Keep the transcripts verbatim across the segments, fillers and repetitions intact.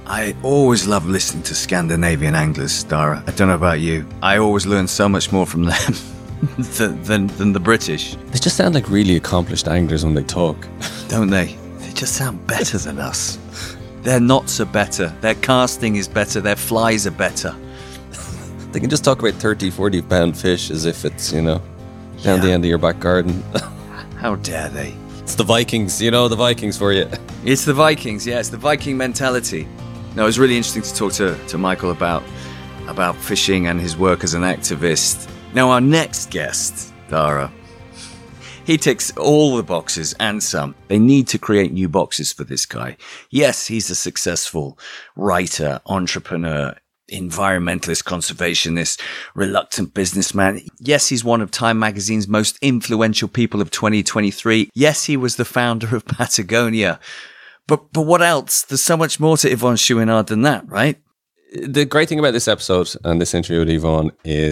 I always love listening to Scandinavian anglers, Dara. I don't know about you. I always learn so much more from them than, than, than the British. They just sound like really accomplished anglers when they talk. Don't they? They just sound better than us. Their knots are better. Their casting is better. Their flies are better. They can just talk about thirty, forty pound fish as if it's, you know, down yeah. the end of your back garden. How dare they? It's the Vikings, you know, the Vikings for you. It's the Vikings, yeah. It's the Viking mentality. No, it was really interesting to talk to, to Michael about about fishing and his work as an activist. Now, our next guest, Dara, he ticks all the boxes and some. They need to create new boxes for this guy. Yes, he's a successful writer, entrepreneur, environmentalist, conservationist, reluctant businessman. Yes, he's one of Time magazine's most influential people of twenty twenty-three. Yes, he was the founder of Patagonia. But but what else? There's so much more to Yvon Chouinard than that, right? The great thing about this episode and this interview with Yvon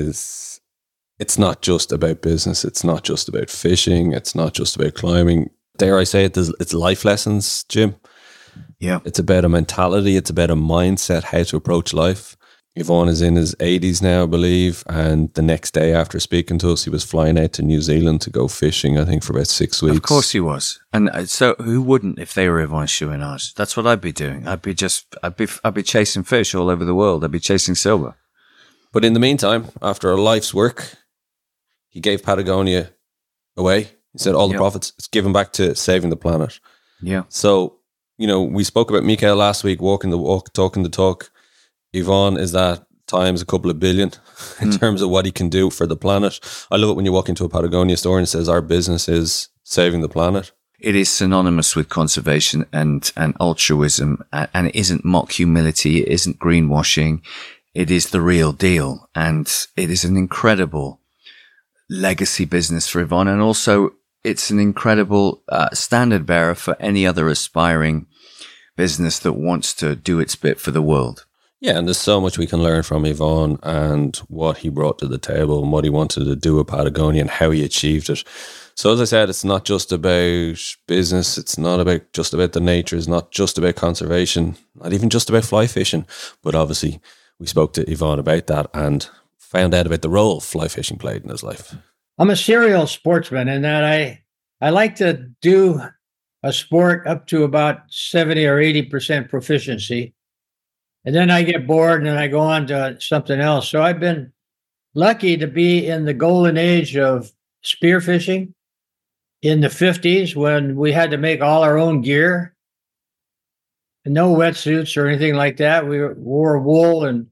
is it's not just about business. It's not just about fishing. It's not just about climbing. Dare I say it, it's life lessons, Jim. Yeah. It's about a mentality. It's about a mindset, how to approach life. Yvon is in his eighties now, I believe, and the next day after speaking to us, he was flying out to New Zealand to go fishing, I think, for about six weeks. Of course he was. And so who wouldn't if they were Yvon Chouinard? That's what I'd be doing. I'd be just, I'd be, I'd be chasing fish all over the world. I'd be chasing silver. But in the meantime, after a life's work, he gave Patagonia away. He said all the yep. profits, it's given back to saving the planet. Yeah. So, you know, we spoke about Mikael last week, walking the walk, talking the talk. Yvon is that times a couple of billion in mm. terms of what he can do for the planet. I love it when you walk into a Patagonia store and it says our business is saving the planet. It is synonymous with conservation and, and altruism, and it isn't mock humility. It isn't greenwashing. It is the real deal. And it is an incredible legacy business for Yvon. And also it's an incredible uh, standard bearer for any other aspiring business that wants to do its bit for the world. Yeah, and there's so much we can learn from Yvon and what he brought to the table and what he wanted to do with Patagonia and how he achieved it. So as I said, it's not just about business. It's not about just about the nature. It's not just about conservation, not even just about fly fishing. But obviously, we spoke to Yvon about that and found out about the role fly fishing played in his life. I'm a serial sportsman in that I, I like to do a sport up to about seventy or eighty percent proficiency. And then I get bored and then I go on to something else. So I've been lucky to be in the golden age of spearfishing in the fifties when we had to make all our own gear. No wetsuits or anything like that. We wore wool and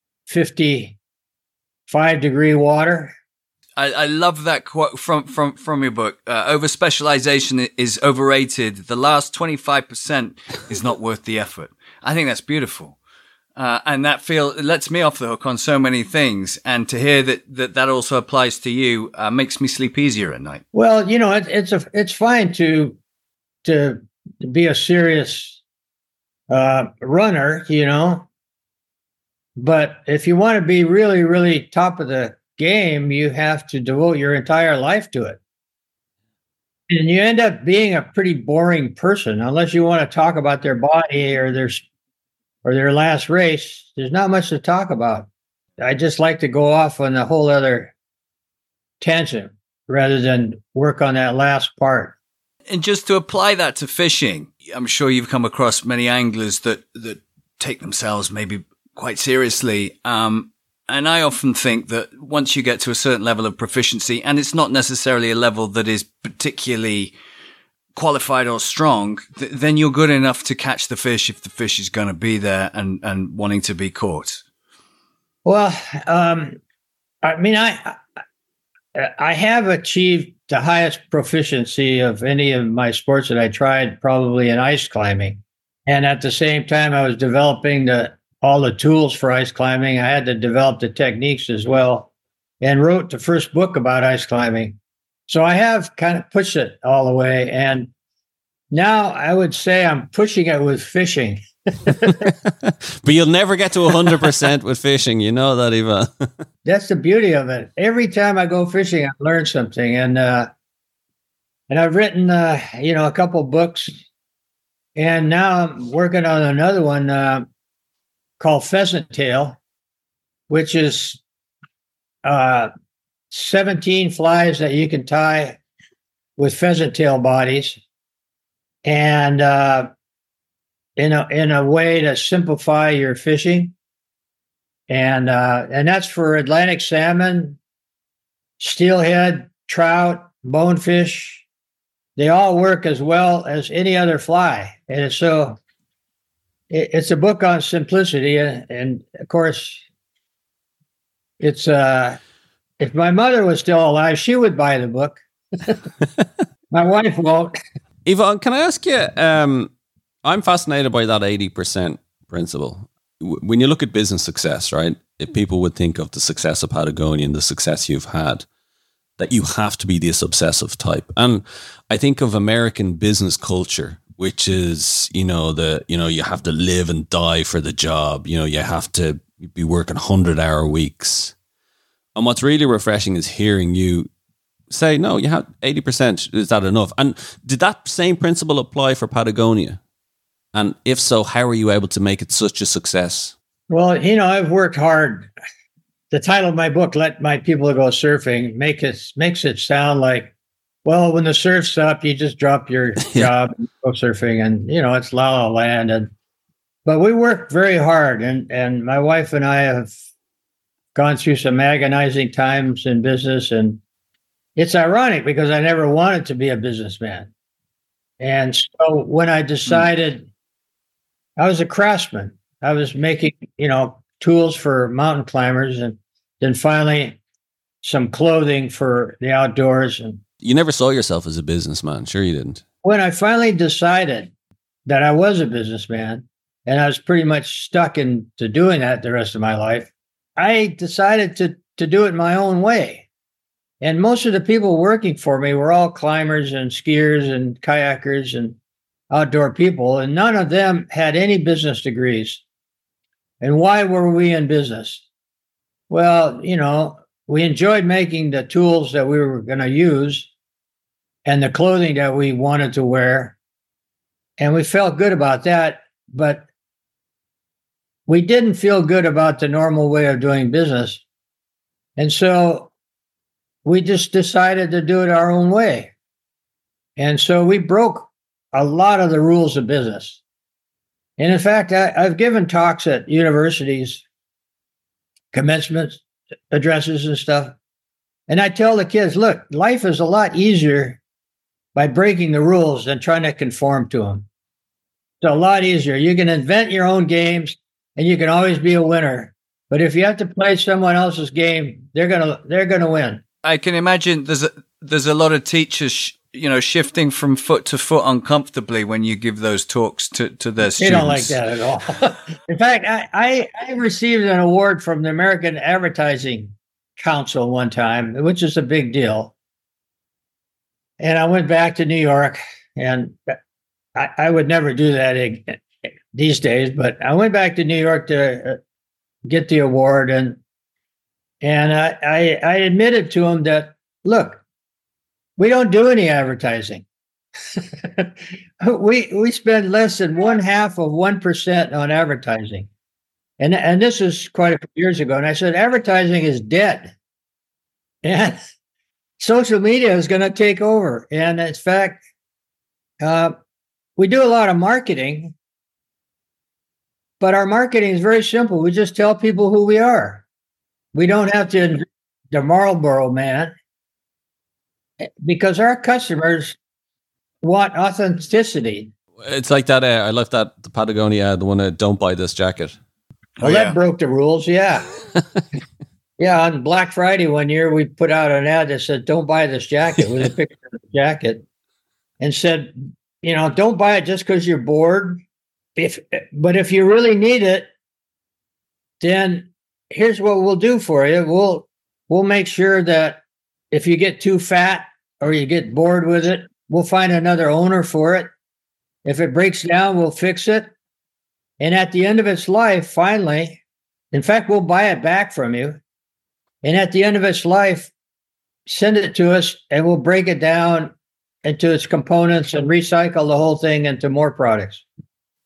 fifty-five degree water. I, I love that quote from, from, from your book. Uh, over specialization is overrated. The last twenty-five percent is not worth the effort. I think that's beautiful. Uh, and that feel it lets me off the hook on so many things. And to hear that that, that also applies to you uh, makes me sleep easier at night. Well, you know, it, it's a it's fine to to be a serious uh, runner, you know. But if you want to be really, really top of the game, you have to devote your entire life to it. And you end up being a pretty boring person unless you want to talk about their body or their or their last race. There's not much to talk about. I just like to go off on a whole other tangent rather than work on that last part. And just to apply that to fishing, I'm sure you've come across many anglers that, that take themselves maybe quite seriously. Um, and I often think that once you get to a certain level of proficiency, and it's not necessarily a level that is particularly qualified or strong, th- then you're good enough to catch the fish if the fish is going to be there and, and wanting to be caught. Well, um, I mean, I I have achieved the highest proficiency of any of my sports that I tried, probably in ice climbing. And at the same time, I was developing the all the tools for ice climbing. I had to develop the techniques as well and wrote the first book about ice climbing. So I have kind of pushed it all the way. And now I would say I'm pushing it with fishing. But you'll never get to one hundred percent with fishing. You know that, Yvon. That's the beauty of it. Every time I go fishing, I learn something. And uh, and I've written, uh, you know, a couple books. And now I'm working on another one. Uh, called pheasant tail, which is uh, seventeen flies that you can tie with pheasant tail bodies, and uh, in a in a way to simplify your fishing, and uh, and that's for Atlantic salmon, steelhead, trout, bonefish. They all work as well as any other fly, and it's so it, it's a book on simplicity, and, and of course, it's uh, if my mother was still alive, she would buy the book. My wife won't. Yvon, can I ask you? Um, I'm fascinated by that eighty percent principle. When you look at business success, right? If people would think of the success of Patagonia and the success you've had, that you have to be this obsessive type. And I think of American business culture, which is, you know, the, you know, you have to live and die for the job. You know, you have to be working hundred hour weeks. And what's really refreshing is hearing you say, no, you have eighty percent. Is that enough? And did that same principle apply for Patagonia? And if so, how are you able to make it such a success? Well, you know, I've worked hard. The title of my book, Let My People Go Surfing, make it, makes it sound like, well, when the surf's up, you just drop your job and go surfing, and, you know, it's la la land. And, but we work very hard, and, and my wife and I have gone through some agonizing times in business, and it's ironic because I never wanted to be a businessman. And so when I decided, mm. I was a craftsman. I was making, you know, tools for mountain climbers, and then finally some clothing for the outdoors. And you never saw yourself as a businessman. Sure you didn't. When I finally decided that I was a businessman, and I was pretty much stuck into doing that the rest of my life, I decided to to do it my own way. And most of the people working for me were all climbers and skiers and kayakers and outdoor people, and none of them had any business degrees. And why were we in business? Well, you know, we enjoyed making the tools that we were going to use and the clothing that we wanted to wear. And we felt good about that, but we didn't feel good about the normal way of doing business. And so we just decided to do it our own way. And so we broke a lot of the rules of business. And in fact, I, I've given talks at universities, commencement addresses and stuff. And I tell the kids, look, life is a lot easier by breaking the rules than trying to conform to them. It's a lot easier. You can invent your own games and you can always be a winner. But if you have to play someone else's game, they're gonna they're gonna win. I can imagine there's a, there's a lot of teachers, you know, shifting from foot to foot uncomfortably when you give those talks to, to their students. They don't like that at all. In fact, I, I, I received an award from the American Advertising Council one time, which is a big deal. And I went back to New York, and I, I would never do that these days, but I went back to New York to get the award, and and I, I, I admitted to him that, look, we don't do any advertising. we we spend less than one half of one percent on advertising, and and this is quite a few years ago. And I said, advertising is dead, and social media is going to take over. And in fact, uh, we do a lot of marketing, but our marketing is very simple. We just tell people who we are. We don't have to the Marlboro Man, because our customers want authenticity. It's like that. Uh, I love that the Patagonia, the one that don't buy this jacket. Well, oh, yeah. That broke the rules. Yeah. Yeah. On Black Friday one year, we put out an ad that said, don't buy this jacket, with a picture of the jacket, and said, you know, don't buy it just because you're bored. If, but if you really need it, then here's what we'll do for you. We'll, we'll make sure that if you get too fat or you get bored with it, we'll find another owner for it. If it breaks down, we'll fix it. And at the end of its life, finally, in fact, we'll buy it back from you. And at the end of its life, send it to us and we'll break it down into its components and recycle the whole thing into more products.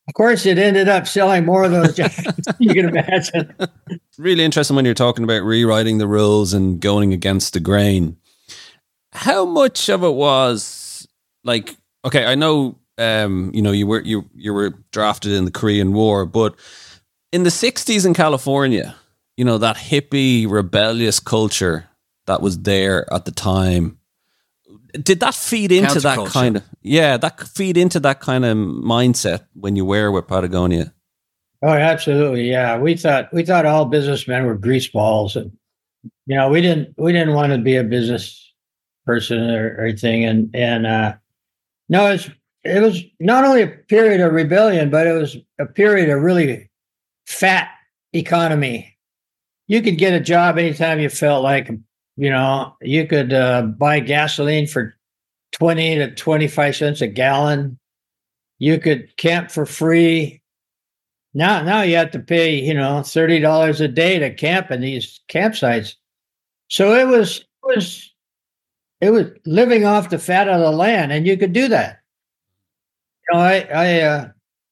Of course, it ended up selling more of those jackets. You can imagine. Really interesting when you're talking about rewriting the rules and going against the grain. How much of it was like, okay, I know, um, you know, you were you you were drafted in the Korean War, but in the sixties in California, you know, that hippie rebellious culture that was there at the time, did that feed into that kind of, yeah, that feed into that kind of mindset when you were with Patagonia? Oh, absolutely. Yeah. We thought, we thought all businessmen were greaseballs, and, you know, we didn't, we didn't want to be a business person or, or anything. And, and, uh, no, it's, it was not only a period of rebellion, but it was a period of really fat economy. You could get a job anytime you felt like. You know, you could uh, buy gasoline for twenty to twenty-five cents a gallon. You could camp for free. Now, now you have to pay, you know, thirty dollars a day to camp in these campsites. So it was, it was, it was living off the fat of the land, and you could do that. You know, I, I, uh,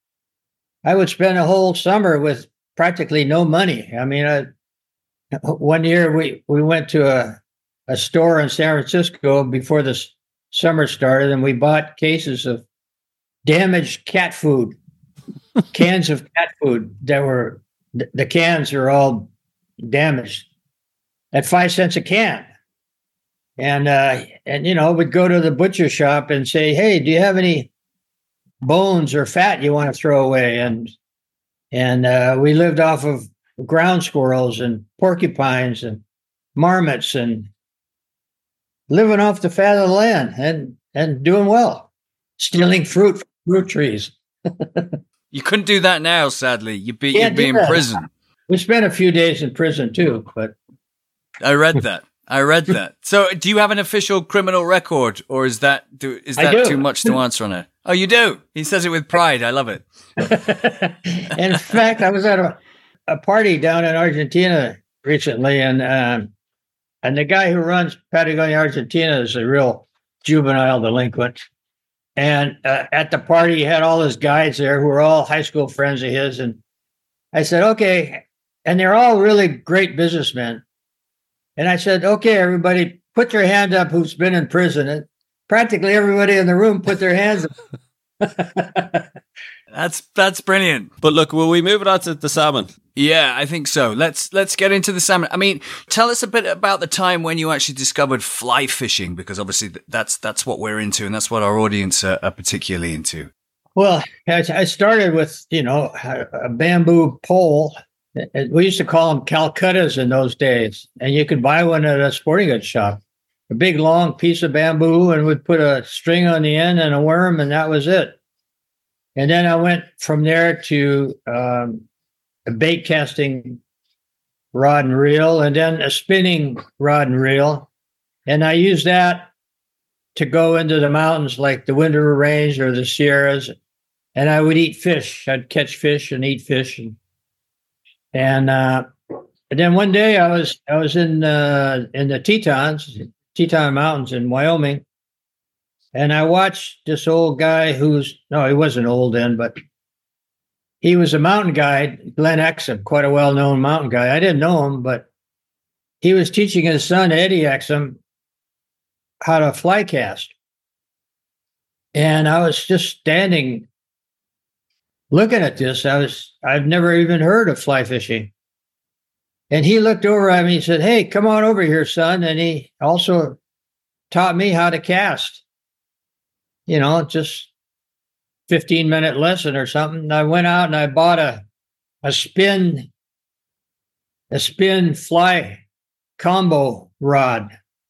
I would spend a whole summer with practically no money. I mean, I, one year we, we went to a, a store in San Francisco before the summer started, and we bought cases of damaged cat food, cans of cat food that were, the cans are all damaged at five cents a can. And, uh, and, you know, we'd go to the butcher shop and say, hey, do you have any bones or fat you want to throw away? And, and uh, we lived off of ground squirrels and porcupines and marmots, and living off the fat of the land, and and doing well, stealing fruit from fruit trees. You couldn't do that now, sadly. You'd be you'd be in that. prison. We spent a few days in prison too, but I read that. I read that. So, do you have an official criminal record, or is that do, is that too much to answer on it? Oh, you do. He says it with pride. I love it. In fact, I was at a a party down in Argentina recently, and um, and the guy who runs Patagonia Argentina is a real juvenile delinquent. And uh, at the party, he had all his guides there who were all high school friends of his. And I said, okay, and they're all really great businessmen. And I said, okay, everybody, put your hand up who's been in prison. And practically everybody in the room put their hands up. That's that's brilliant. But look, will we move it on to the salmon? Yeah, I think so. Let's let's get into the salmon. I mean, tell us a bit about the time when you actually discovered fly fishing, because obviously that's that's what we're into, and that's what our audience are, are particularly into. Well, I started with, you know, a bamboo pole. We used to call them Calcuttas in those days, and you could buy one at a sporting goods shop. A big long piece of bamboo, and we'd put a string on the end and a worm, and that was it. And then I went from there to um, a bait casting rod and reel, and then a spinning rod and reel. And I used that to go into the mountains like the Windover Range or the Sierras. And I would eat fish. I'd catch fish and eat fish. And, and, uh, and then one day I was I was in uh, in the Tetons, Teton Mountains in Wyoming. And I watched this old guy who's, no, he wasn't old then, but he was a mountain guide, Glenn Exum, quite a well-known mountain guy. I didn't know him, but he was teaching his son, Eddie Exum, how to fly cast. And I was just standing looking at this. I was, I've never even heard of fly fishing. And he looked over at me and said, hey, come on over here, son. And he also taught me how to cast. You know, just fifteen minute lesson or something. And I went out and I bought a, a spin, a spin fly combo rod,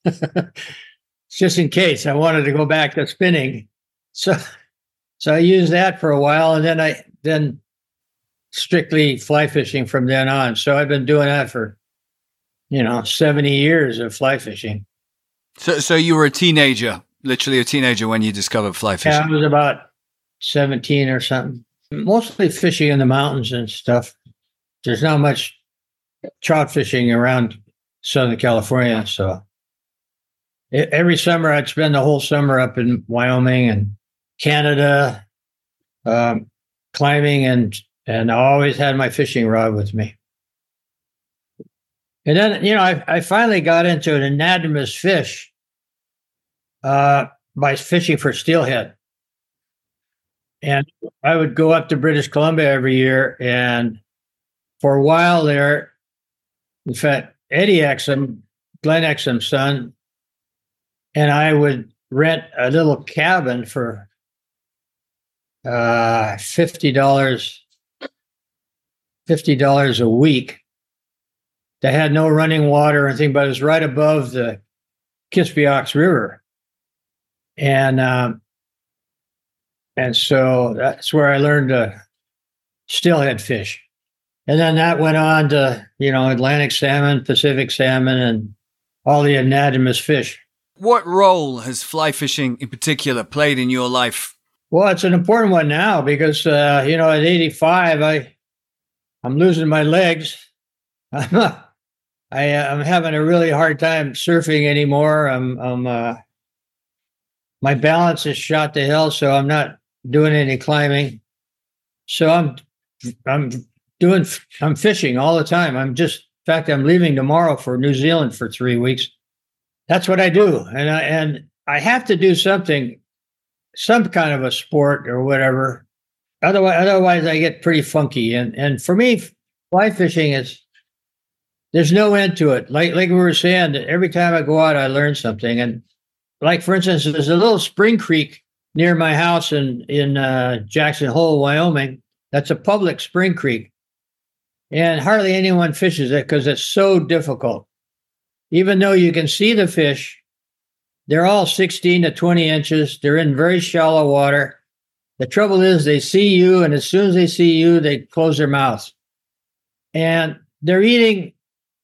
just in case I wanted to go back to spinning. So, so I used that for a while, and then I, then strictly fly fishing from then on. So I've been doing that for, you know, seventy years of fly fishing. So, so you were a teenager. Literally a teenager when you discovered fly fishing. Yeah, I was about seventeen or something. Mostly fishing in the mountains and stuff. There's not much trout fishing around Southern California. So it, every summer I'd spend the whole summer up in Wyoming and Canada. Um, climbing, and and I always had my fishing rod with me. And then, you know, I, I finally got into an anadromous fish uh, by fishing for steelhead. And I would go up to British Columbia every year. And for a while there, in fact, Eddie Exum, Glenn Exum's son, and I would rent a little cabin for uh, fifty dollars, fifty dollars a week. They had no running water or anything, but it was right above the Kispiox River. And um, and so that's where I learned to steelhead fish. And then that went on to, you know, Atlantic salmon, Pacific salmon, and all the anadromous fish. What role has fly fishing in particular played in your life? Well, it's an important one now because, uh, you know, at eighty-five, I, I'm losing my legs. I'm a, I, uh, I'm having a really hard time surfing anymore. I'm, I'm, uh, my balance is shot to hell, so I'm not doing any climbing. So I'm, I'm doing, I'm fishing all the time. I'm just, in fact, I'm leaving tomorrow for New Zealand for three weeks. That's what I do, and I, and I have to do something, some kind of a sport or whatever. Otherwise, otherwise I get pretty funky. And and for me, fly fishing is. There's no end to it. Like like we were saying, every time I go out, I learn something. And like, for instance, there's a little spring creek near my house in, in uh, Jackson Hole, Wyoming. That's a public spring creek. And hardly anyone fishes it because it's so difficult. Even though you can see the fish, they're all sixteen to twenty inches. They're in very shallow water. The trouble is they see you, and as soon as they see you, they close their mouths. And they're eating,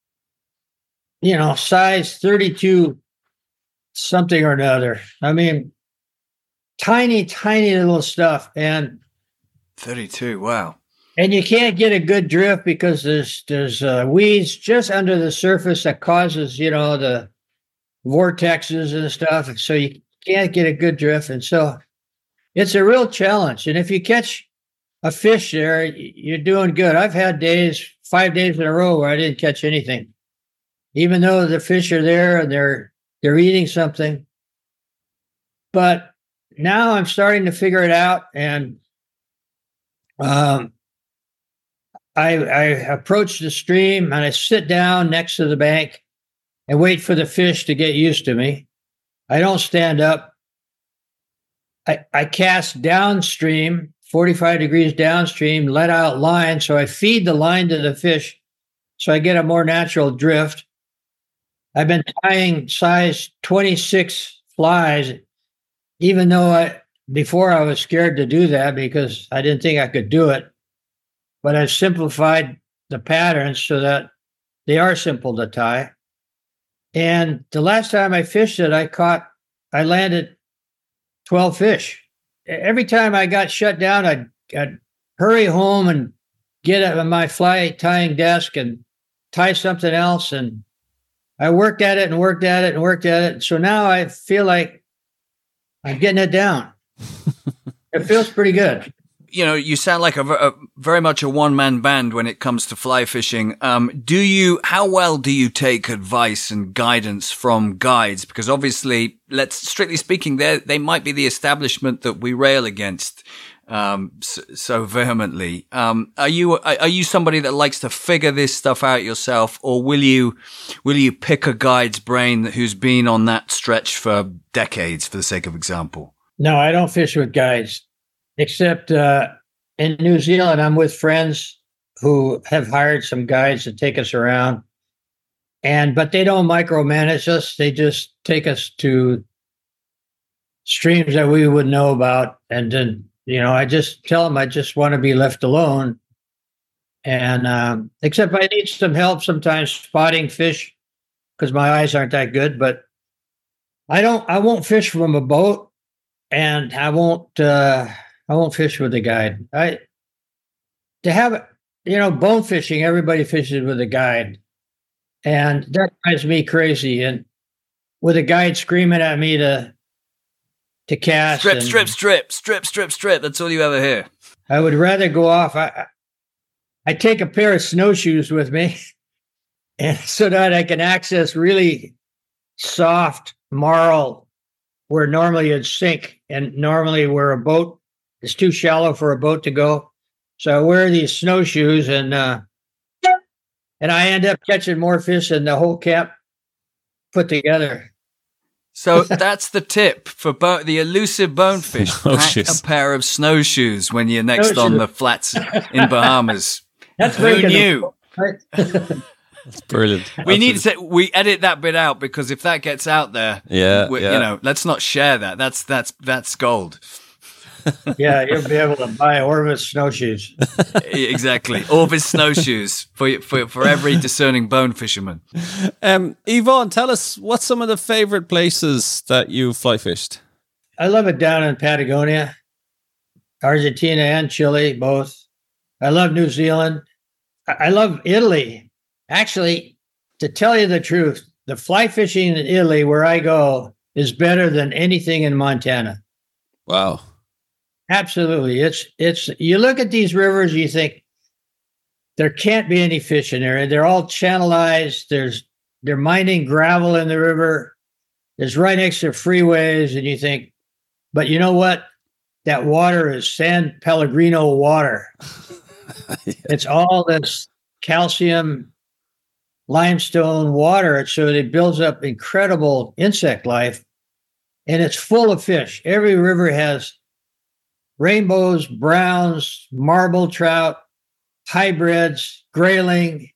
you know, size thirty-two something or another. I mean, tiny, tiny little stuff. And thirty-two, wow. And you can't get a good drift because there's there's uh, weeds just under the surface that causes, you know, the vortexes and stuff. So you can't get a good drift. And so it's a real challenge. And if you catch a fish there, you're doing good. I've had days, five days in a row where I didn't catch anything. Even though the fish are there and they're they're eating something. But now I'm starting to figure it out. And um, I, I approach the stream and I sit down next to the bank and wait for the fish to get used to me. I don't stand up. I, I cast downstream, forty-five degrees downstream, let out line. So I feed the line to the fish so I get a more natural drift. I've been tying size twenty-six flies, even though I before I was scared to do that because I didn't think I could do it. But I've simplified the patterns so that they are simple to tie. And the last time I fished it, I caught, I landed twelve fish. Every time I got shut down, I'd, I'd hurry home and get at my fly tying desk and tie something else. And I worked at it and worked at it and worked at it. So now I feel like I'm getting it down. It feels pretty good. You know, you sound like a, a very much a one-man band when it comes to fly fishing. Um, do you, how well do you take advice and guidance from guides? Because obviously, let's strictly speaking, they they might be the establishment that we rail against um, so, so vehemently. Um, are you are you somebody that likes to figure this stuff out yourself, or will you will you pick a guide's brain who's been on that stretch for decades, for the sake of example? No, I don't fish with guides. Except uh, in New Zealand, I'm with friends who have hired some guides to take us around. And but they don't micromanage us. They just take us to streams that we would know about. And then, you know, I just tell them I just want to be left alone. And um, except I need some help sometimes spotting fish because my eyes aren't that good. But I don't, I won't fish from a boat, and I won't, uh, I won't fish with a guide. I to have, you know, bone fishing, everybody fishes with a guide. And that drives me crazy. And with a guide screaming at me to to cast. Strip, and, strip, strip, strip, strip, strip. That's all you ever hear. I would rather go off. I, I take a pair of snowshoes with me, and so that I can access really soft marl where normally it'd sink, and normally where a boat is too shallow for a boat to go. So I wear these snowshoes, and uh, and I end up catching more fish than the whole camp put together. So that's the tip for bo- the elusive bonefish. Pack a pair of snowshoes when you're next snowshoes. on the flats in Bahamas. That's Who knew? Right? That's brilliant. We That's need to say, we edit that bit out, because if that gets out there, yeah, we, yeah. you know, let's not share that. That's that's that's gold. Yeah, you'll be able to buy Orvis snowshoes. Exactly, Orvis snowshoes for for for every discerning bone fisherman. Um, Yvonne, tell us, what's some of the favorite places that you fly fished? I love it down in Patagonia, Argentina and Chile, both. I love New Zealand. I love Italy. Actually, to tell you the truth, the fly fishing in Italy, where I go, is better than anything in Montana. Wow. Absolutely. It's, it's, you look at these rivers, you think there can't be any fish in there. They're all channelized. There's, they're mining gravel in the river. It's right next to freeways. And you think, but you know what? That water is San Pellegrino water. Yeah. It's all this calcium limestone water. So it builds up incredible insect life, and it's full of fish. Every river has rainbows, browns, marble trout, hybrids, grayling.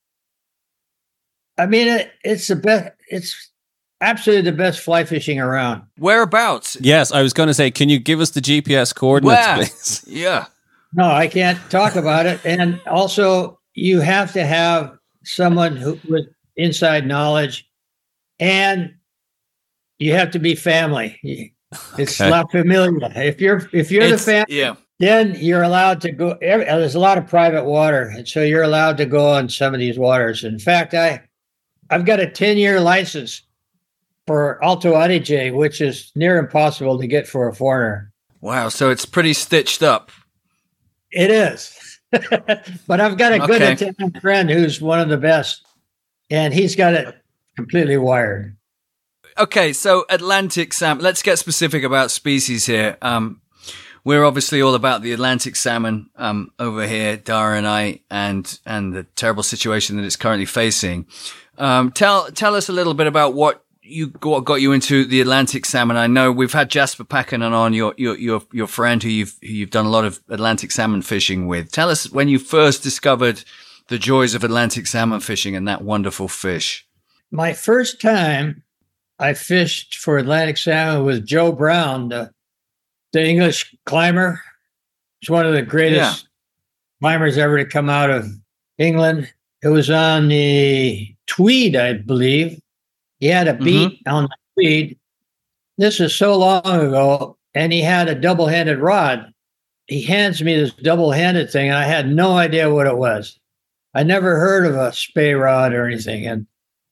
I mean, it, it's the best. It's absolutely the best fly fishing around. Whereabouts? Yes, I was going to say, can you give us the G P S coordinates, Where? please? Yeah. No, I can't talk about it. And also, you have to have someone who with inside knowledge, and you have to be family. It's okay. La Familia. If you're if you're it's, the family, yeah. then you're allowed to go. Every, there's a lot of private water, and so you're allowed to go on some of these waters. In fact, I I've got a ten-year license for Alto Adige, which is near impossible to get for a foreigner. Wow! So it's pretty stitched up. It is. But I've got a good okay. Italian friend who's one of the best, and he's got it completely wired. Okay, so Atlantic salmon. Let's get specific about species here. Um, we're obviously all about the Atlantic salmon um, over here, Dara and I, and and the terrible situation that it's currently facing. Um, tell tell us a little bit about what you what got you into the Atlantic salmon. I know we've had Jasper Pakkanen on, your your your your friend who you've who you've done a lot of Atlantic salmon fishing with. Tell us when you first discovered the joys of Atlantic salmon fishing and that wonderful fish. My first time I fished for Atlantic salmon with Joe Brown, the, the English climber. He's one of the greatest yeah. climbers ever to come out of England. It was on the Tweed, I believe. He had a beat mm-hmm. on the Tweed. This is so long ago, and he had a double-handed rod. He hands me this double-handed thing, and I had no idea what it was. I never heard of a spey rod or anything, and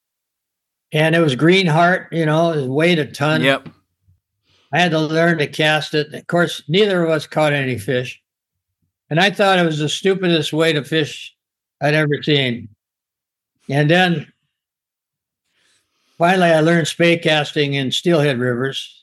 and it was green heart, you know, it weighed a ton. Yep. I had to learn to cast it. Of course, neither of us caught any fish, and I thought it was the stupidest way to fish I'd ever seen. And then finally, I learned spey casting in steelhead rivers.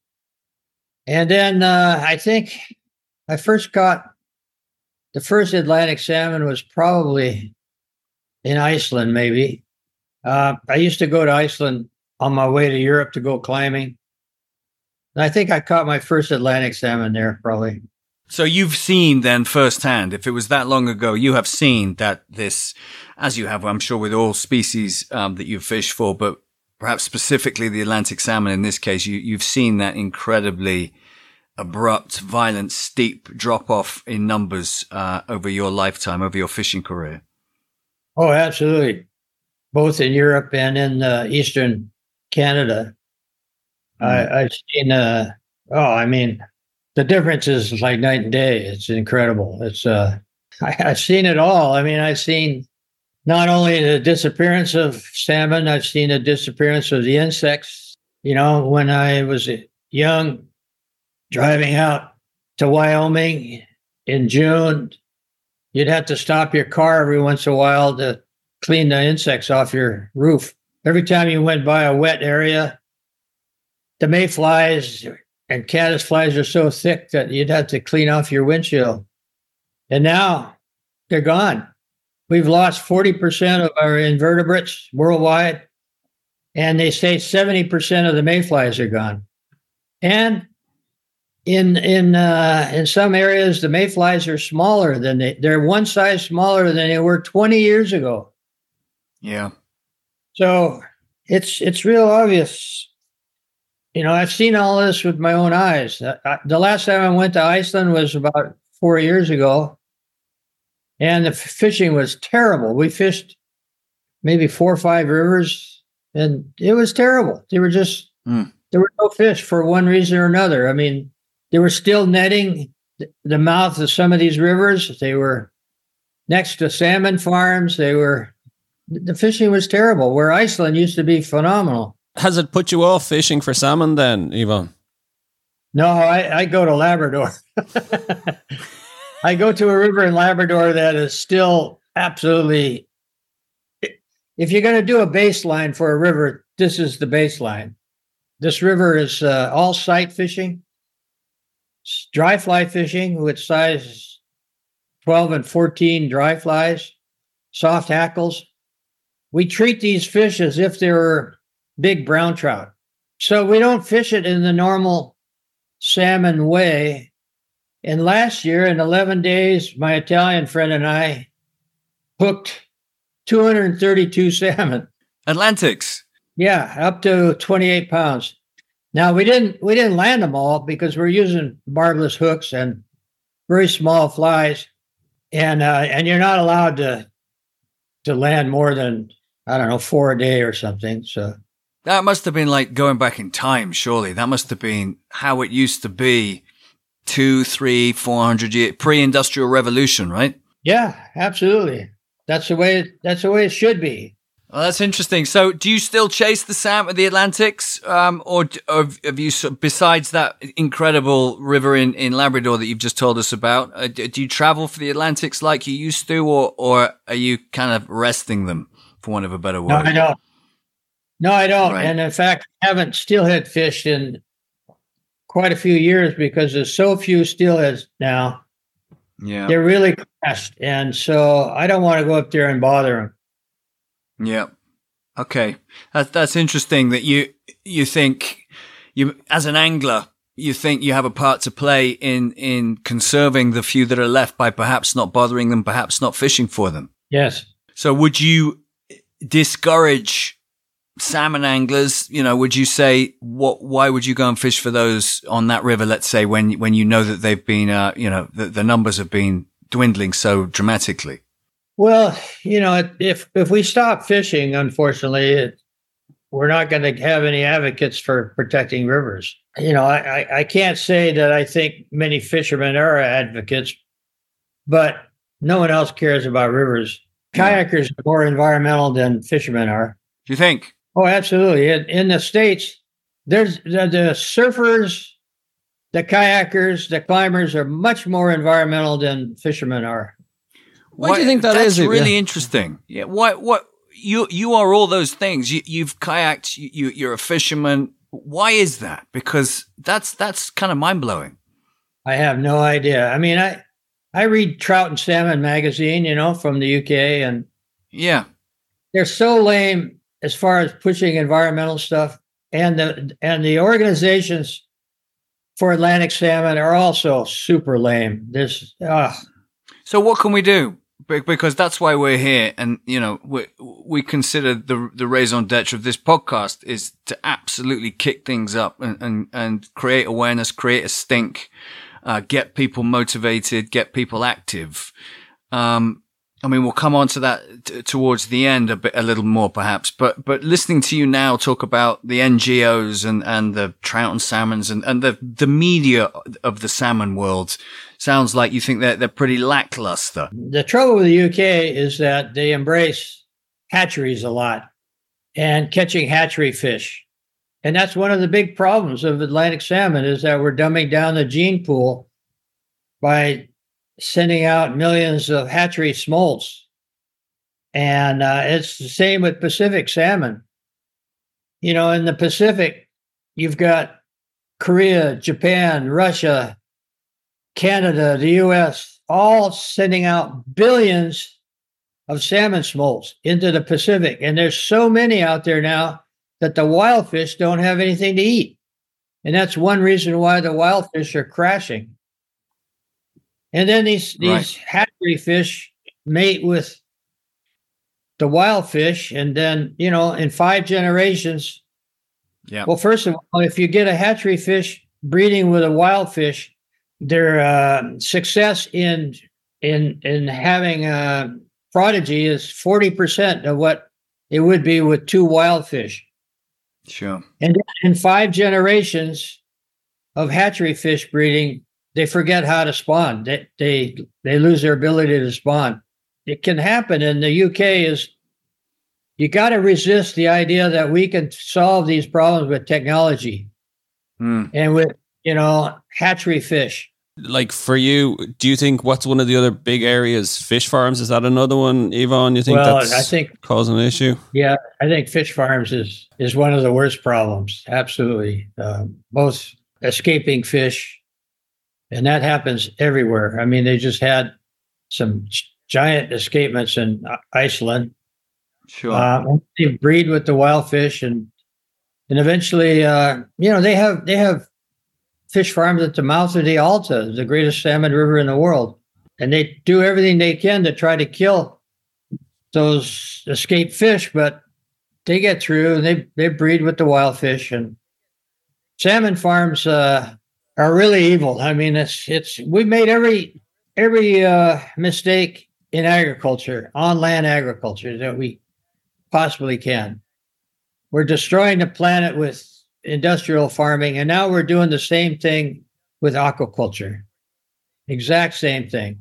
And then uh, I think I first caught the first Atlantic salmon was probably in Iceland, maybe. Uh, I used to go to Iceland on my way to Europe to go climbing. And I think I caught my first Atlantic salmon there, probably. So you've seen then firsthand, if it was that long ago, you have seen that this, as you have, I'm sure, with all species um, that you fish for, but perhaps specifically the Atlantic salmon in this case, you, you've seen that incredibly abrupt, violent, steep drop-off in numbers uh, over your lifetime, over your fishing career. Oh, absolutely. Both in Europe and in uh, Eastern Canada. Mm. I, I've seen, uh, oh, I mean, the difference is like night and day. It's incredible. It's uh, I, I've seen it all. I mean, I've seen not only the disappearance of salmon, I've seen the disappearance of the insects. You know, when I was young, driving out to Wyoming in June, you'd have to stop your car every once in a while to clean the insects off your roof. Every time you went by a wet area, the mayflies and caddisflies are so thick that you'd have to clean off your windshield. And now they're gone. We've lost forty percent of our invertebrates worldwide, and they say seventy percent of the mayflies are gone. And in in uh, in some areas, the mayflies are smaller than they they're one size smaller than they were twenty years ago. Yeah. So it's it's real obvious. You know, I've seen all this with my own eyes. I, the last time I went to Iceland was about four years ago, and the fishing was terrible. We fished maybe four or five rivers, and it was terrible. They were just mm. there were no fish for one reason or another. I mean, they were still netting the mouth of some of these rivers. They were next to salmon farms. They were the fishing was terrible. Where Iceland used to be phenomenal. Has it put you off fishing for salmon then, Yvon? No, I, I go to Labrador. I go to a river in Labrador that is still absolutely. If you're going to do a baseline for a river, this is the baseline. This river is uh, all sight fishing, dry fly fishing with size twelve and fourteen dry flies, soft hackles. We treat these fish as if they were big brown trout. So we don't fish it in the normal salmon way. And last year, in eleven days, my Italian friend and I hooked two hundred thirty-two salmon. Atlantics? Yeah, up to twenty-eight pounds. Now, we didn't we didn't land them all because we're using barbless hooks and very small flies. And uh, and you're not allowed to to land more than, I don't know, four a day or something. So that must have been like going back in time, surely. That must have been how it used to be two, three, four hundred years, pre-industrial revolution, right? Yeah, absolutely. That's the way, that's the way it should be. Well, that's interesting. So do you still chase the salmon, the Atlantics? Um, or, or have you, besides that incredible river in, in Labrador that you've just told us about, uh, do you travel for the Atlantics like you used to, or, or are you kind of resting them, for want of a better word? No, I don't. No, I don't. Right. And in fact, I haven't steelhead fished in quite a few years because there's so few steelheads now. Yeah. They're really crashed. And so I don't want to go up there and bother them. Yeah. Okay. That's, that's interesting that you, you think you, as an angler, you think you have a part to play in, in conserving the few that are left by perhaps not bothering them, perhaps not fishing for them. Yes. So would you discourage salmon anglers? You know, would you say, what, why would you go and fish for those on that river, let's say, when, when you know that they've been, uh, you know, the, the numbers have been dwindling so dramatically? Well, you know, if, if we stop fishing, unfortunately, it, we're not going to have any advocates for protecting rivers. You know, I, I, I can't say that I think many fishermen are advocates, but no one else cares about rivers. Kayakers are more environmental than fishermen are. Do you think? Oh, absolutely. In, in the States, there's the, the surfers, the kayakers, the climbers are much more environmental than fishermen are. Why, Why do you think that that's is? really yeah. interesting. Yeah. Why? What? You you are all those things. You, you've kayaked. You, you you're a fisherman. Why is that? Because that's that's kind of mind blowing. I have no idea. I mean, I I read Trout and Salmon magazine, you know, from the U K, and yeah, they're so lame as far as pushing environmental stuff, and the and the organizations for Atlantic salmon are also super lame. There's uh so what can we do? Because that's why we're here, and you know we we consider the the raison d'être of this podcast is to absolutely kick things up and and, and create awareness, create a stink, uh, get people motivated, get people active. Um, I mean, we'll come on to that t- towards the end a bit, a little more perhaps, but, but listening to you now talk about the N G Os and, and the trout and salmons and, and the, the media of the salmon world sounds like you think that they're pretty lackluster. The trouble with the U K is that they embrace hatcheries a lot and catching hatchery fish. And that's one of the big problems of Atlantic salmon is that we're dumbing down the gene pool by sending out millions of hatchery smolts. And uh, it's the same with Pacific salmon. You know, in the Pacific, you've got Korea, Japan, Russia, Canada, the U S, all sending out billions of salmon smolts into the Pacific. And there's so many out there now that the wild fish don't have anything to eat. And that's one reason why the wild fish are crashing. And then these, these right. hatchery fish mate with the wild fish. And then, you know, in five generations, yeah. Well, first of all, if you get a hatchery fish breeding with a wild fish, their uh, success in in in having a prodigy is forty percent of what it would be with two wild fish. Sure. And in five generations of hatchery fish breeding, they forget how to spawn. They they they lose their ability to spawn. It can happen. And the U K is, you got to resist the idea that we can solve these problems with technology mm. and with, you know, hatchery fish. Like for you, do you think what's one of the other big areas? Fish farms? Is that another one, Yvonne? You think well, that's I think, causing an issue? Yeah, I think fish farms is is one of the worst problems. Absolutely. Uh, both escaping fish, and that happens everywhere. I mean, they just had some giant escapements in Iceland. Sure. Uh, they breed with the wild fish, and and eventually, uh, you know, they have they have fish farms at the mouth of the Alta, the greatest salmon river in the world, and they do everything they can to try to kill those escaped fish, but they get through. They they breed with the wild fish, and salmon farms uh, are really evil. I mean, it's it's we made every every uh, mistake in agriculture, on land agriculture, that we possibly can. We're destroying the planet with industrial farming, and now we're doing the same thing with aquaculture. Exact same thing.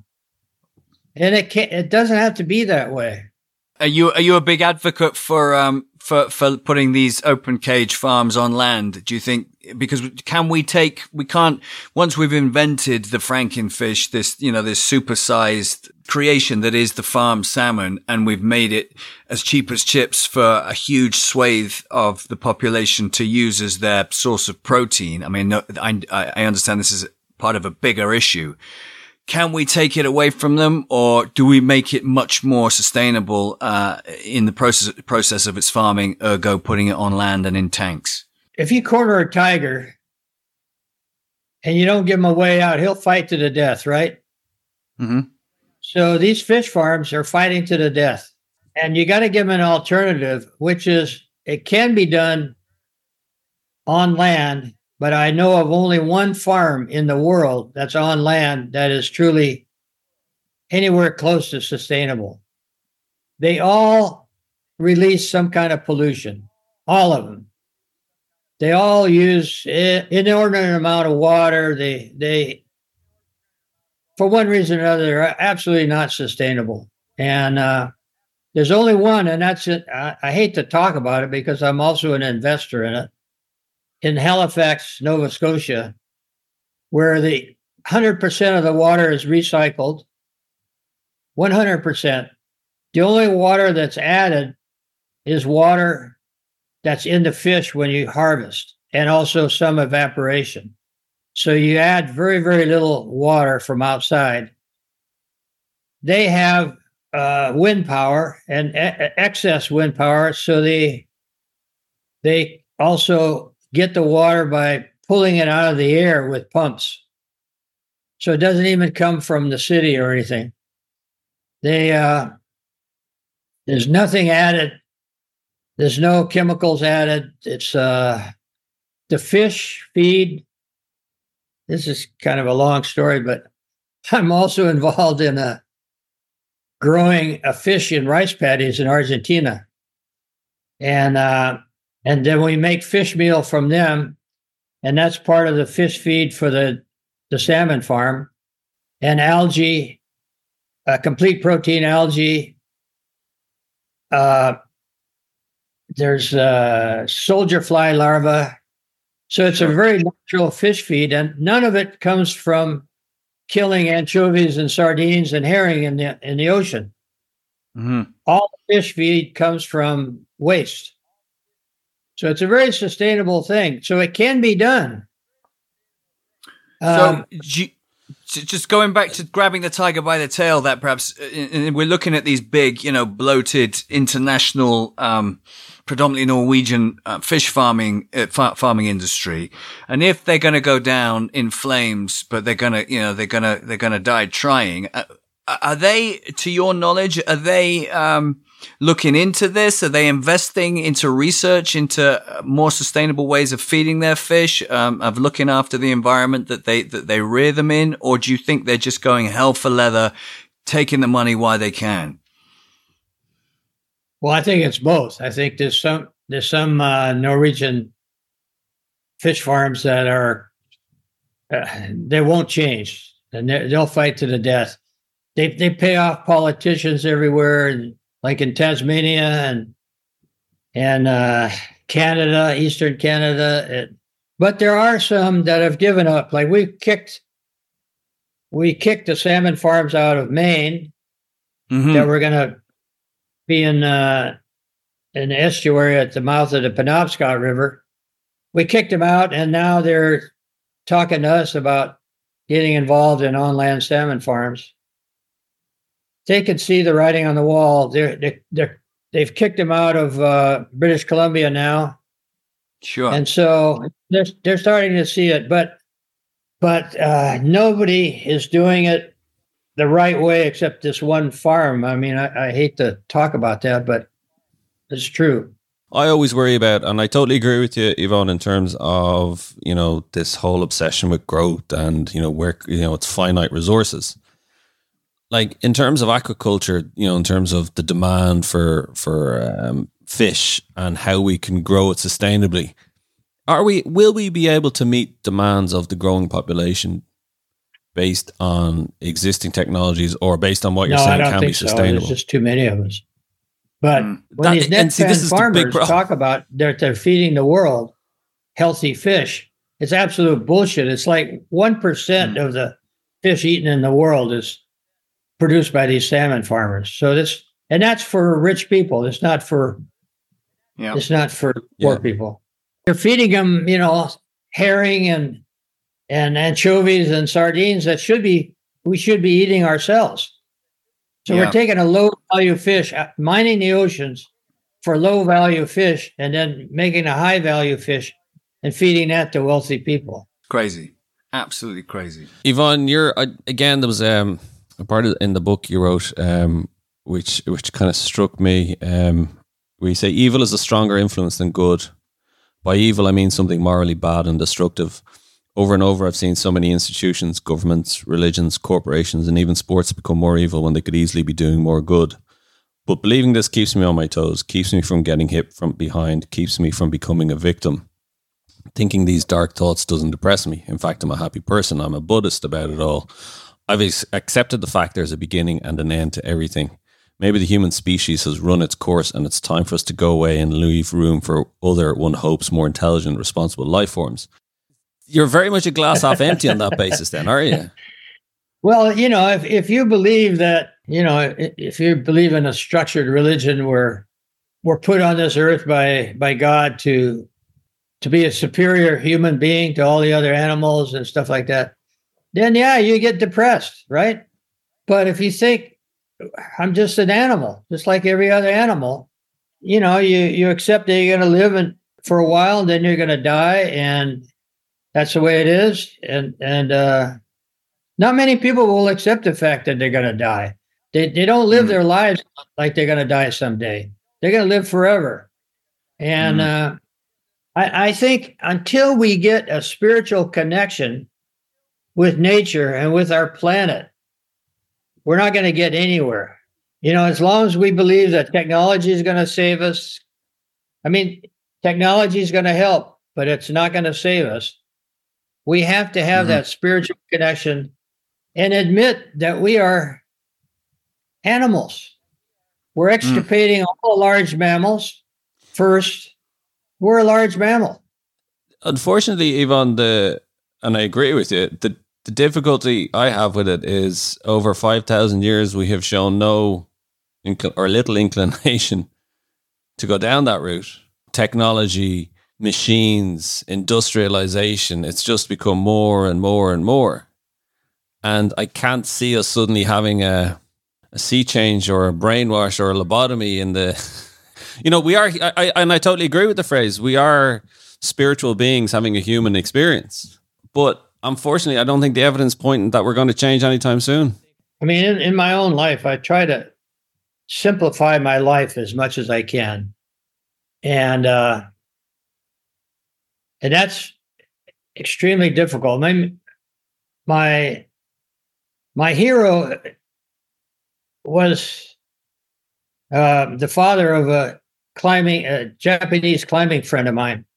And it can't, it doesn't have to be that way. Are you are you a big advocate for um for for putting these open cage farms on land? Do you think, because can we take we can't once we've invented the Frankenfish, this you know this supersized creation that is the farm salmon, and we've made it as cheap as chips for a huge swathe of the population to use as their source of protein. I mean, I I understand this is part of a bigger issue. Can we take it away from them, or do we make it much more sustainable uh, in the process process of its farming, ergo putting it on land and in tanks? If you corner a tiger and you don't give him a way out, he'll fight to the death, right? Mm-hmm. So these fish farms are fighting to the death, and you got to give them an alternative, which is it can be done on land. But I know of only one farm in the world that's on land that is truly anywhere close to sustainable. They all release some kind of pollution, all of them. They all use inordinate amount of water. They, they, for one reason or another, they're absolutely not sustainable. And uh, there's only one, and that's it. I, I hate to talk about it because I'm also an investor in it. In Halifax, Nova Scotia, where the one hundred percent of the water is recycled, one hundred percent. The only water that's added is water that's in the fish when you harvest, and also some evaporation. So you add very, very little water from outside. They have uh, wind power and e- excess wind power, so they they also get the water by pulling it out of the air with pumps. So it doesn't even come from the city or anything. They uh, there's nothing added. There's no chemicals added. It's uh, the fish feed. This is kind of a long story, but I'm also involved in a growing a fish in rice paddies in Argentina. And uh, And then we make fish meal from them, and that's part of the fish feed for the, the salmon farm. And algae, uh, complete protein algae. Uh, there's uh, soldier fly larvae. So it's a very natural fish feed, and none of it comes from killing anchovies and sardines and herring in the in the ocean. Mm-hmm. All the fish feed comes from waste. So it's a very sustainable thing. So it can be done. So Um, you, just going back to grabbing the tiger by the tail, that perhaps, and we're looking at these big, you know, bloated international, um, predominantly Norwegian uh, fish farming uh, far- farming industry, and if they're going to go down in flames, but they're going to, you know, they're going to they're going to die trying. Uh, are they, to your knowledge, are they um, looking into this? Are they investing into research into more sustainable ways of feeding their fish, um, of looking after the environment that they that they rear them in, or do you think they're just going hell for leather, taking the money while they can? Well, I think it's both. I think there's some there's some uh, Norwegian fish farms that are uh, they won't change, and they'll fight to the death. They they pay off politicians everywhere, and like in Tasmania and and uh, Canada, Eastern Canada. It, but there are some that have given up. Like we kicked we kicked the salmon farms out of Maine Mm-hmm. that were going to be in uh, an estuary at the mouth of the Penobscot River. We kicked them out, and now they're talking to us about getting involved in on-land salmon farms. They can see the writing on the wall. They're, they're, they're, they've kicked them out of uh, British Columbia now. Sure. And so they're, they're starting to see it, but but uh, nobody is doing it the right way except this one farm. I mean, I, I hate to talk about that, but it's true. I always worry about, and I totally agree with you, Yvonne, in terms of, you know, this whole obsession with growth and, you know, where, you know, it's finite resources. Like in terms of aquaculture, you know, in terms of the demand for, for um, fish and how we can grow it sustainably, are we, will we be able to meet demands of the growing population based on existing technologies or based on what you're no, saying I don't can think be so. sustainable? There's just too many of us. But Mm. when That- these and see, this net is the big farmers problem. talk about that they're feeding the world healthy fish, it's absolute bullshit. It's like one percent Mm. of the fish eaten in the world is produced by these salmon farmers. So this, and that's for rich people. It's not for, Yeah. it's not for poor Yeah. people. They're feeding them, you know, herring and and anchovies and sardines that should be we should be eating ourselves. So Yeah. we're taking a low value fish, uh, mining the oceans for low value fish, and then making a high value fish and feeding that to wealthy people. Crazy. Absolutely crazy. Yvonne, you're uh, again. There was um, a part of, in the book you wrote, um, which which kind of struck me. Um, where you say evil is a stronger influence than good. By evil, I mean something morally bad and destructive. Over and over, I've seen so many institutions, governments, religions, corporations, and even sports become more evil when they could easily be doing more good. But believing this keeps me on my toes, keeps me from getting hit from behind, keeps me from becoming a victim. Thinking these dark thoughts doesn't depress me. In fact, I'm a happy person. I'm a Buddhist about it all. I've ex- accepted the fact there's a beginning and an end to everything. Maybe the human species has run its course and it's time for us to go away and leave room for other, one hopes, more intelligent, responsible life forms. You're very much a glass half empty on that basis then, are you? Well, you know, if, if you believe that, you know, if you believe in a structured religion where we're put on this earth by by God to to be a superior human being to all the other animals and stuff like that, then yeah, you get depressed, right? But if you think I'm just an animal, just like every other animal, you know, you you accept that you're going to live in, for a while, and then you're going to die, and that's the way it is. And and uh, not many people will accept the fact that they're going to die. They they don't live Mm. their lives like they're going to die someday. They're going to live forever. And Mm. uh, I, I think until we get a spiritual connection with nature and with our planet, we're not going to get anywhere. You know, as long as we believe that technology is going to save us, I mean, technology is going to help, but it's not going to save us. We have to have Mhm. that spiritual connection and admit that we are animals. We're extirpating all large mammals first. We're a large mammal. Unfortunately, Yvonne, the and I agree with you, the The difficulty I have with it is over five thousand years, we have shown no incl- or little inclination to go down that route. Technology, machines, industrialization, it's just become more and more and more. And I can't see us suddenly having a, a sea change or a brainwash or a lobotomy in the, you know, we are, I, I, and I totally agree with the phrase, we are spiritual beings having a human experience. But unfortunately, I don't think the evidence pointing that we're going to change anytime soon. I mean, in, in my own life, I try to simplify my life as much as I can. And, uh, and that's extremely difficult. My, my, my hero was uh, the father of a climbing, a Japanese climbing friend of mine.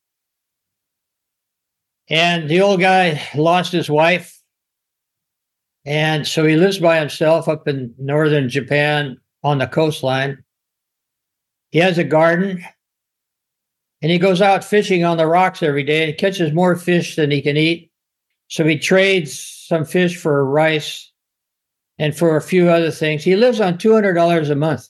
And the old guy lost his wife. And so he lives by himself up in northern Japan on the coastline. He has a garden. And he goes out fishing on the rocks every day and catches more fish than he can eat. So he trades some fish for rice and for a few other things. He lives on two hundred dollars a month.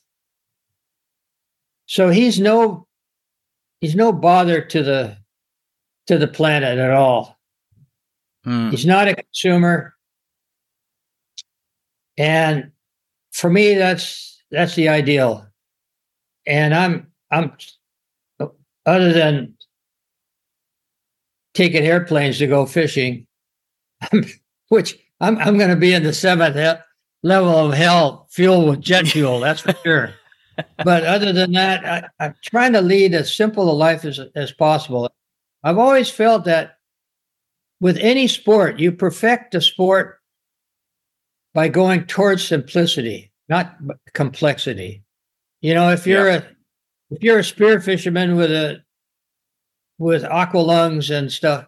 So he's no he's no bother to the to the planet at all. Hmm. He's not a consumer. And for me, that's that's the ideal. And I'm I'm other than taking airplanes to go fishing, which I'm I'm going to be in the seventh he- level of hell, fueled with jet fuel, that's for sure. But other than that, I, I'm trying to lead as simple a life as, as possible. I've always felt that with any sport, you perfect the sport by going towards simplicity, not complexity. You know, if you're yeah. a if you're a spear fisherman with a with aqua lungs and stuff,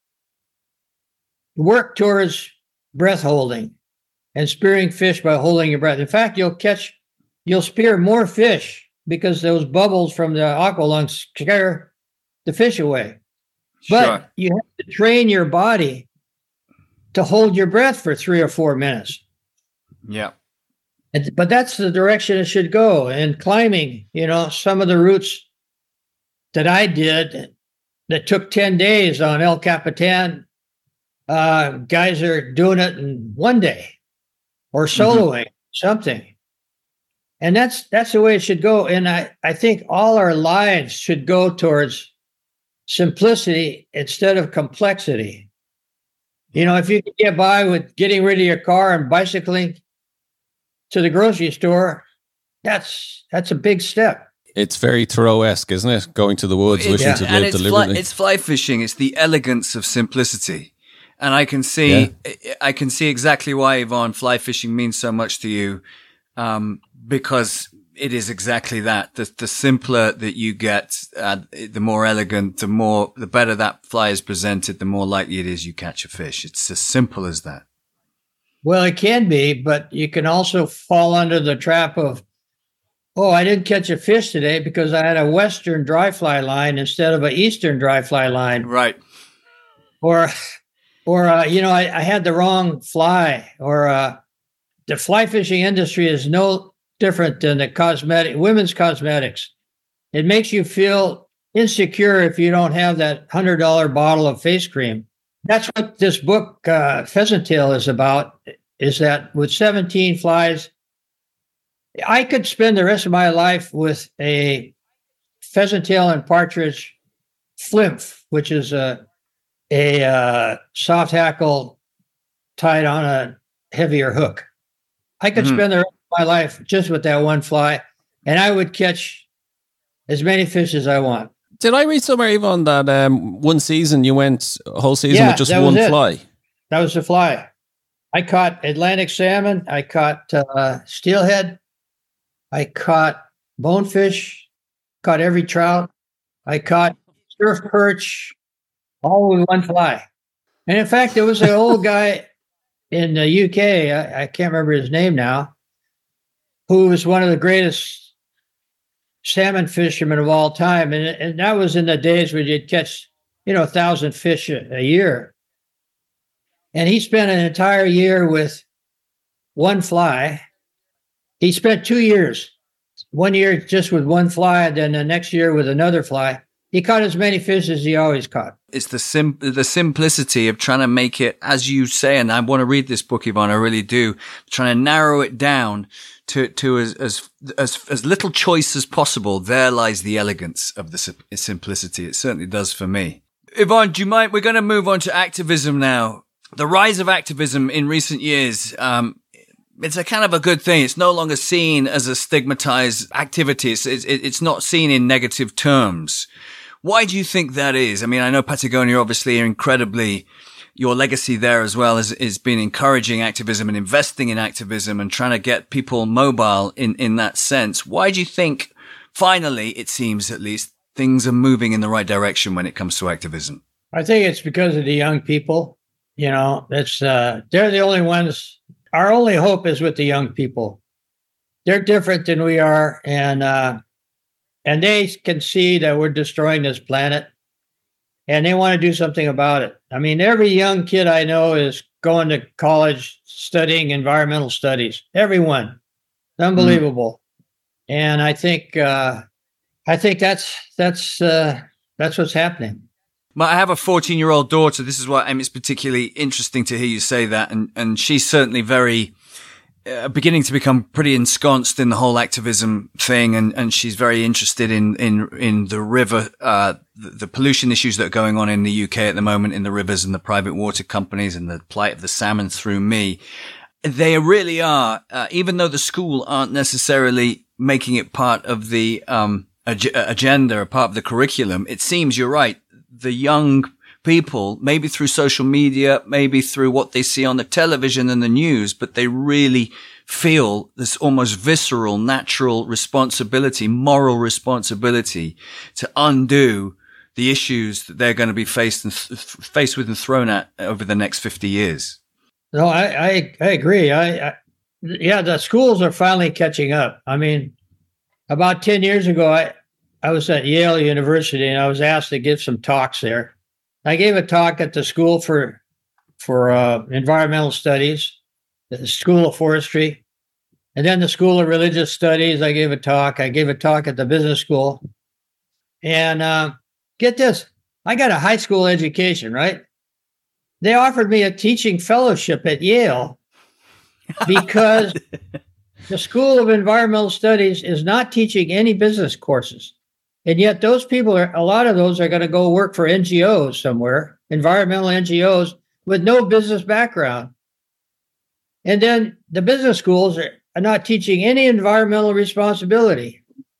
work towards breath holding and spearing fish by holding your breath. In fact, you'll catch, you'll spear more fish because those bubbles from the aqua lungs scare the fish away. But sure. You have to train your body to hold your breath for three or four minutes. Yeah. And, but that's the direction it should go. And climbing, you know, some of the routes that I did that took ten days on El Capitan, uh, guys are doing it in one day or soloing mm-hmm. something. And that's that's the way it should go. And I, I think all our lives should go towards simplicity instead of complexity. You know, if you can get by with getting rid of your car and bicycling to the grocery store, that's that's a big step. It's very Thoreau-esque, isn't it? Going to the woods, it, wishing yeah. to live it's deliberately. Fly, it's fly fishing. It's the elegance of simplicity, and I can see, yeah. I can see exactly why, Yvonne, fly fishing means so much to you, um, because it is exactly that. The the simpler that you get, uh, the more elegant, the more, the better that fly is presented, the more likely it is you catch a fish. It's as simple as that. Well, it can be, but you can also fall under the trap of, oh, I didn't catch a fish today because I had a Western dry fly line instead of an Eastern dry fly line. Right. Or, or uh, you know, I, I had the wrong fly. Or uh, the fly fishing industry is no different than the cosmetic, women's cosmetics. It makes you feel insecure if you don't have that one hundred dollars bottle of face cream. That's what this book, uh, Pheasant Tail, is about, is that with seventeen flies, I could spend the rest of my life with a pheasant tail and partridge flymph, which is a, a uh, soft hackle tied on a heavier hook. I could mm-hmm. spend the rest of my life just with that one fly, and I would catch as many fish as I want. Did I read somewhere, Yvonne, that um, one season you went a whole season yeah, with just one fly? That was the fly. I caught Atlantic salmon. I caught uh, steelhead. I caught bonefish. Caught every trout. I caught surf perch, all with one fly. And in fact, there was an old guy in the U K, I, I can't remember his name now, who was one of the greatest salmon fishermen of all time. And, and that was in the days when you'd catch, you know, a thousand fish a, a year. And he spent an entire year with one fly. He spent two years, one year just with one fly, and then the next year with another fly. He caught as many fish as he always caught. It's the sim- the simplicity of trying to make it, as you say, and I want to read this book, Yvonne, I really do, trying to narrow it down to to as as as, as little choice as possible. There lies the elegance of the sim- simplicity. It certainly does for me. Yvonne, do you mind? We're going to move on to activism now. The rise of activism in recent years, um, it's a kind of a good thing. It's no longer seen as a stigmatized activity. It's, it's, it's not seen in negative terms. Why do you think that is? I mean, I know Patagonia obviously are incredibly, your legacy there as well has, has been encouraging activism and investing in activism and trying to get people mobile in, in that sense. Why do you think, finally, it seems at least, things are moving in the right direction when it comes to activism? I think it's because of the young people. You know, it's uh, they're the only ones. Our only hope is with the young people. They're different than we are, and uh, and they can see that we're destroying this planet, and they want to do something about it. I mean, every young kid I know is going to college studying environmental studies. Everyone, unbelievable. Mm. And I think uh, I think that's that's uh, that's what's happening. I have a fourteen-year-old daughter. This is why, I mean, it's particularly interesting to hear you say that. And, and she's certainly very, uh, beginning to become pretty ensconced in the whole activism thing. And, and she's very interested in, in, in the river, uh, the, the pollution issues that are going on in the U K at the moment in the rivers and the private water companies and the plight of the salmon through me. They really are, uh, even though the school aren't necessarily making it part of the, um, ag- agenda or part of the curriculum. It seems you're right. The young people, maybe through social media, maybe through what they see on the television and the news, but they really feel this almost visceral, natural responsibility, moral responsibility to undo the issues that they're going to be faced and th- faced with and thrown at over the next fifty years. No, I I, I agree. I, I yeah, the schools are finally catching up. I mean, about ten years ago, I. I was at Yale University and I was asked to give some talks there. I gave a talk at the School for for uh, Environmental Studies, the School of Forestry, and then the School of Religious Studies. I gave a talk. I gave a talk at the business school. And uh, get this, I got a high school education, right? They offered me a teaching fellowship at Yale because the School of Environmental Studies is not teaching any business courses. And yet those people are, a lot of those are going to go work for N G Os somewhere, environmental N G Os with no business background. And then the business schools are, are not teaching any environmental responsibility.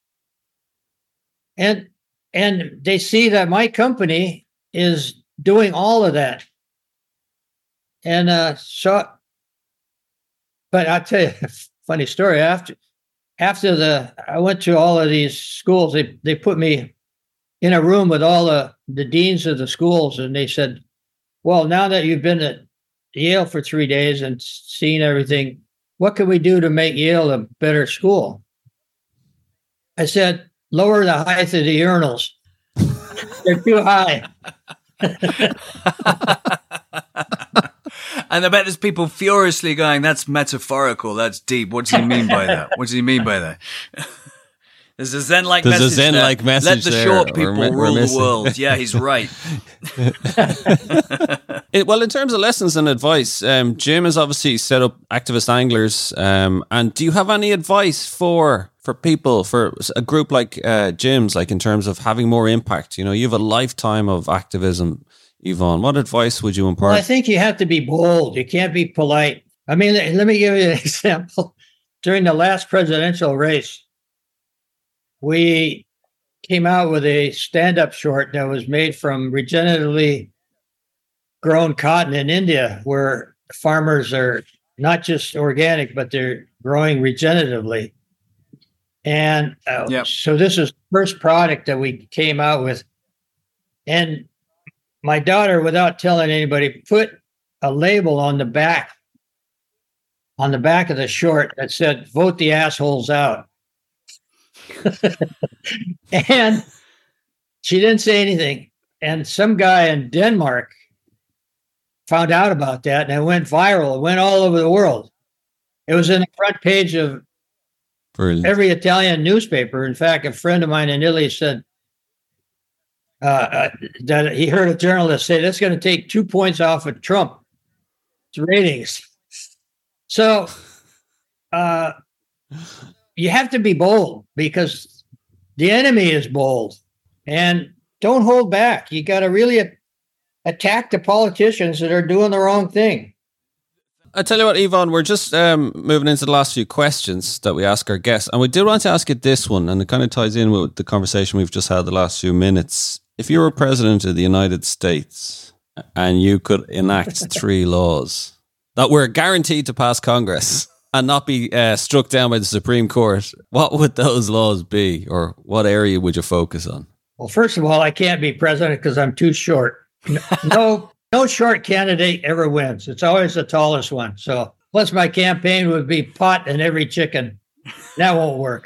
And, and they see that my company is doing all of that. And uh, so, but I'll tell you a funny story. After, After the, I went to all of these schools. They they put me in a room with all the, the deans of the schools, and they said, "Well, now that you've been at Yale for three days and seen everything, what can we do to make Yale a better school?" I said, "Lower the height of the urinals; they're too high." And I bet there's people furiously going, "That's metaphorical. That's deep. What does he mean by that? What does he mean by that?" There's a Zen-like There's message a Zen-like there. message Let the there, short people we're, we're rule missing. the world. Yeah, he's right. It, well, in terms of lessons and advice, um, Jim has obviously set up Activist Anglers. Um, and do you have any advice for for people, for a group like uh, Jim's, like in terms of having more impact? You know, you have a lifetime of activism, Yvonne. What advice would you impart? Well, I think you have to be bold. You can't be polite. I mean, let me give you an example. During the last presidential race, we came out with a stand-up short that was made from regeneratively grown cotton in India, where farmers are not just organic, but they're growing regeneratively. And uh, yep. So this is the first product that we came out with. And my daughter, without telling anybody, put a label on the back, on the back of the short that said, "Vote the assholes out." And she didn't say anything. And some guy in Denmark found out about that, and it went viral. It went all over the world. It was in the front page of Brilliant. every Italian newspaper. In fact, a friend of mine in Italy said uh, uh, that he heard a journalist say that's going to take two points off of Trump's ratings. So uh, you have to be bold because the enemy is bold, and don't hold back. You got to really a- attack the politicians that are doing the wrong thing. I tell you what, Yvonne, we're just um, moving into the last few questions that we ask our guests. And we did want to ask you this one, and it kind of ties in with the conversation we've just had the last few minutes. If you were president of the United States and you could enact three laws that were guaranteed to pass Congress and not be uh, struck down by the Supreme Court, what would those laws be, or what area would you focus on? Well, first of all, I can't be president because I'm too short. No, no short candidate ever wins. It's always the tallest one. So, plus my campaign would be pot in every chicken. That won't work.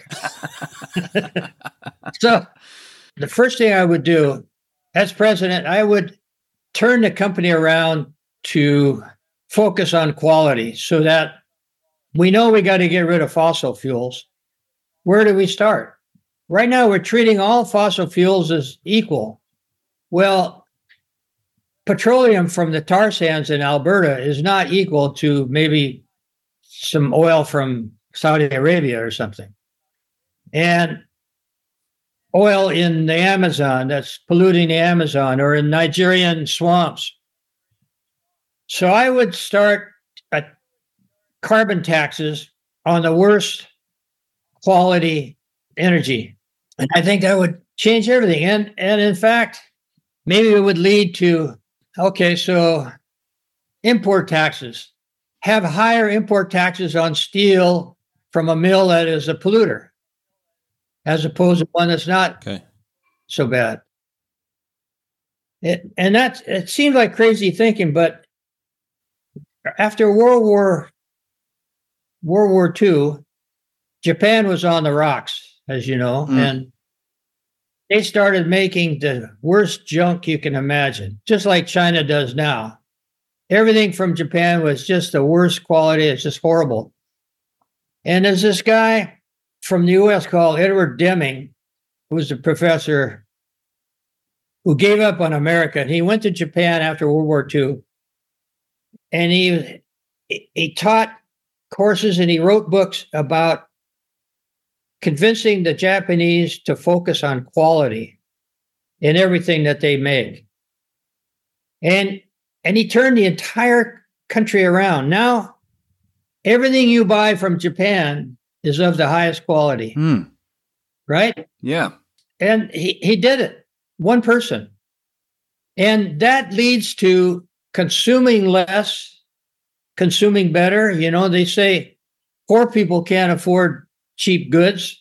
So, the first thing I would do as president, I would turn the company around to focus on quality so that we know we got to get rid of fossil fuels. Where do we start? Right now, we're treating all fossil fuels as equal. Well, petroleum from the tar sands in Alberta is not equal to maybe some oil from Saudi Arabia or something. And oil in the Amazon that's polluting the Amazon, or in Nigerian swamps. So I would start at carbon taxes on the worst quality energy. And I think that would change everything. And, and in fact, maybe it would lead to, okay, so import taxes. Have higher import taxes on steel from a mill that is a polluter, as opposed to one that's not okay. so bad. It, and that's, it seems like crazy thinking, but after World War, World War Two, Japan was on the rocks, as you know, mm. and they started making the worst junk you can imagine, just like China does now. Everything from Japan was just the worst quality. It's just horrible. And there's this guy from the U S called Edward Deming, who was a professor who gave up on America. And he went to Japan after World War Two. And he, he taught courses and he wrote books about convincing the Japanese to focus on quality in everything that they made. And, and he turned the entire country around. Now, everything you buy from Japan is of the highest quality. Mm. Right? Yeah. And he, he did it, one person. And that leads to consuming less, consuming better. You know, they say poor people can't afford cheap goods.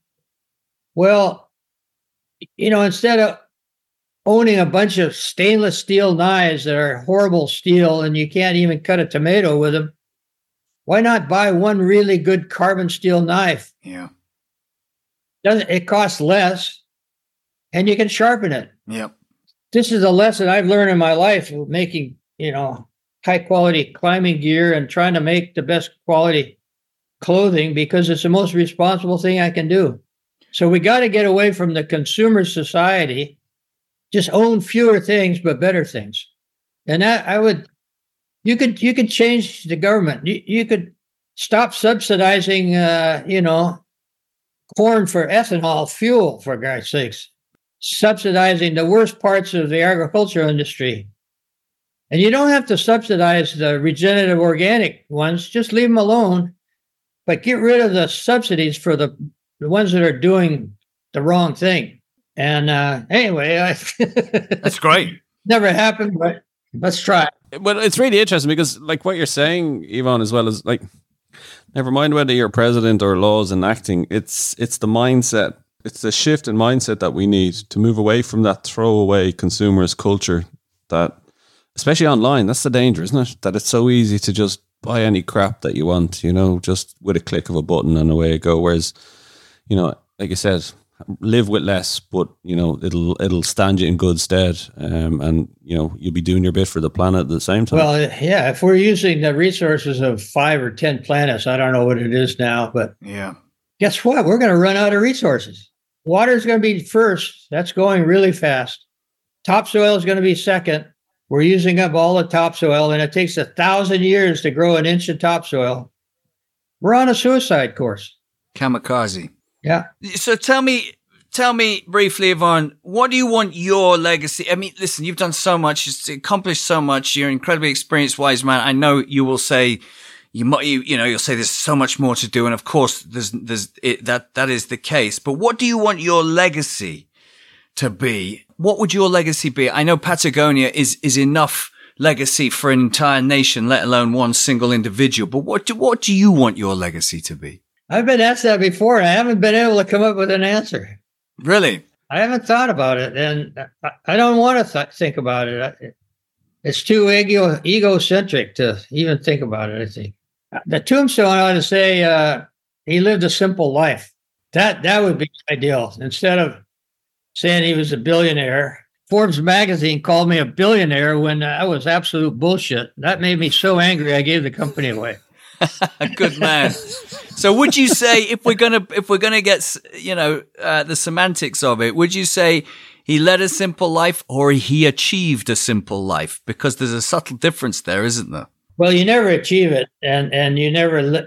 Well, you know, instead of owning a bunch of stainless steel knives that are horrible steel and you can't even cut a tomato with them, why not buy one really good carbon steel knife? Yeah. Doesn't it costs less and you can sharpen it. Yep. This is a lesson I've learned in my life of making, you know, high quality climbing gear and trying to make the best quality clothing because it's the most responsible thing I can do. So we got to get away from the consumer society, just own fewer things, but better things. And that I would, you could, you could change the government. You, you could stop subsidizing, uh, you know, corn for ethanol fuel, for God's sakes, subsidizing the worst parts of the agricultural industry. And you don't have to subsidize the regenerative organic ones, just leave them alone. But get rid of the subsidies for the, the ones that are doing the wrong thing. And uh, anyway, I that's great. Never happened, but let's try. Well, it's really interesting because, like what you're saying, Yvonne, as well as like, never mind whether you're president or laws enacting. It's it's the mindset. It's the shift in mindset that we need to move away from that throwaway consumerist culture that, especially online, that's the danger, isn't it? That it's so easy to just buy any crap that you want, you know, just with a click of a button and away you go. Whereas, you know, like you said, live with less, but you know it'll it'll stand you in good stead, um, and you know you'll be doing your bit for the planet at the same time. Well, yeah, if we're using the resources of five or ten planets, I don't know what it is now, but yeah, guess what? We're going to run out of resources. Water is going to be first. That's going really fast. Topsoil is going to be second. We're using up all the topsoil, and it takes a thousand years to grow an inch of topsoil. We're on a suicide course. Kamikaze. Yeah. So tell me, tell me briefly, Yvonne, what do you want your legacy? I mean, listen, you've done so much, you've accomplished so much. You're an incredibly experienced, wise man. I know you will say, you might, you, you know, you'll say there's so much more to do. And of course, there's, there's, it, that, that is the case. But what do you want your legacy to be? What would your legacy be? I know Patagonia is, is enough legacy for an entire nation, let alone one single individual. But what do, what do you want your legacy to be? I've been asked that before, and I haven't been able to come up with an answer. Really? I haven't thought about it, and I don't want to th- think about it. It's too ego- egocentric to even think about it, I think. The tombstone ought to say, uh, he lived a simple life. That that would be ideal. Instead of saying he was a billionaire, Forbes magazine called me a billionaire when that was absolute bullshit. That made me so angry, I gave the company away. Good man. So would you say, if we're gonna if we're gonna get you know uh, the semantics of it, would you say he led a simple life or he achieved a simple life? Because there's a subtle difference there, isn't there? Well, you never achieve it, and and you never le-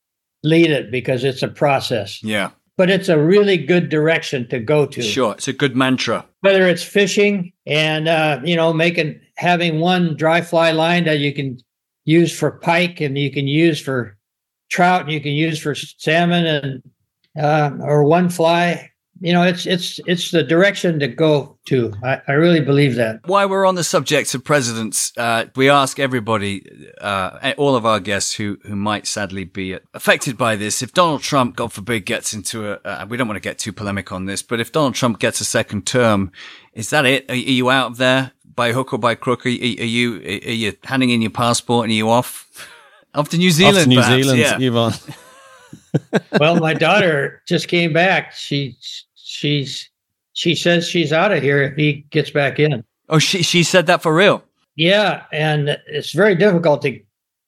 lead it because it's a process. Yeah. But it's a really good direction to go to. Sure, it's a good mantra. Whether it's fishing and uh, you know making having one dry fly line that you can use for pike, and you can use for trout, and you can use for salmon, and uh, or one fly. You know, it's it's it's the direction to go to. I, I really believe that. While we're on the subject of presidents, uh, we ask everybody, uh, all of our guests who who might sadly be affected by this, if Donald Trump, God forbid, gets into a, uh, we don't want to get too polemic on this, but if Donald Trump gets a second term, is that it? Are, are you out of there? By hook or by crook, are you, are you are you handing in your passport and are you off off to New Zealand? Off to New perhaps? Zealand, yeah. Yvonne. Well, my daughter just came back. She she's she says she's out of here if he gets back in. Oh, she she said that for real? Yeah, and it's very difficult to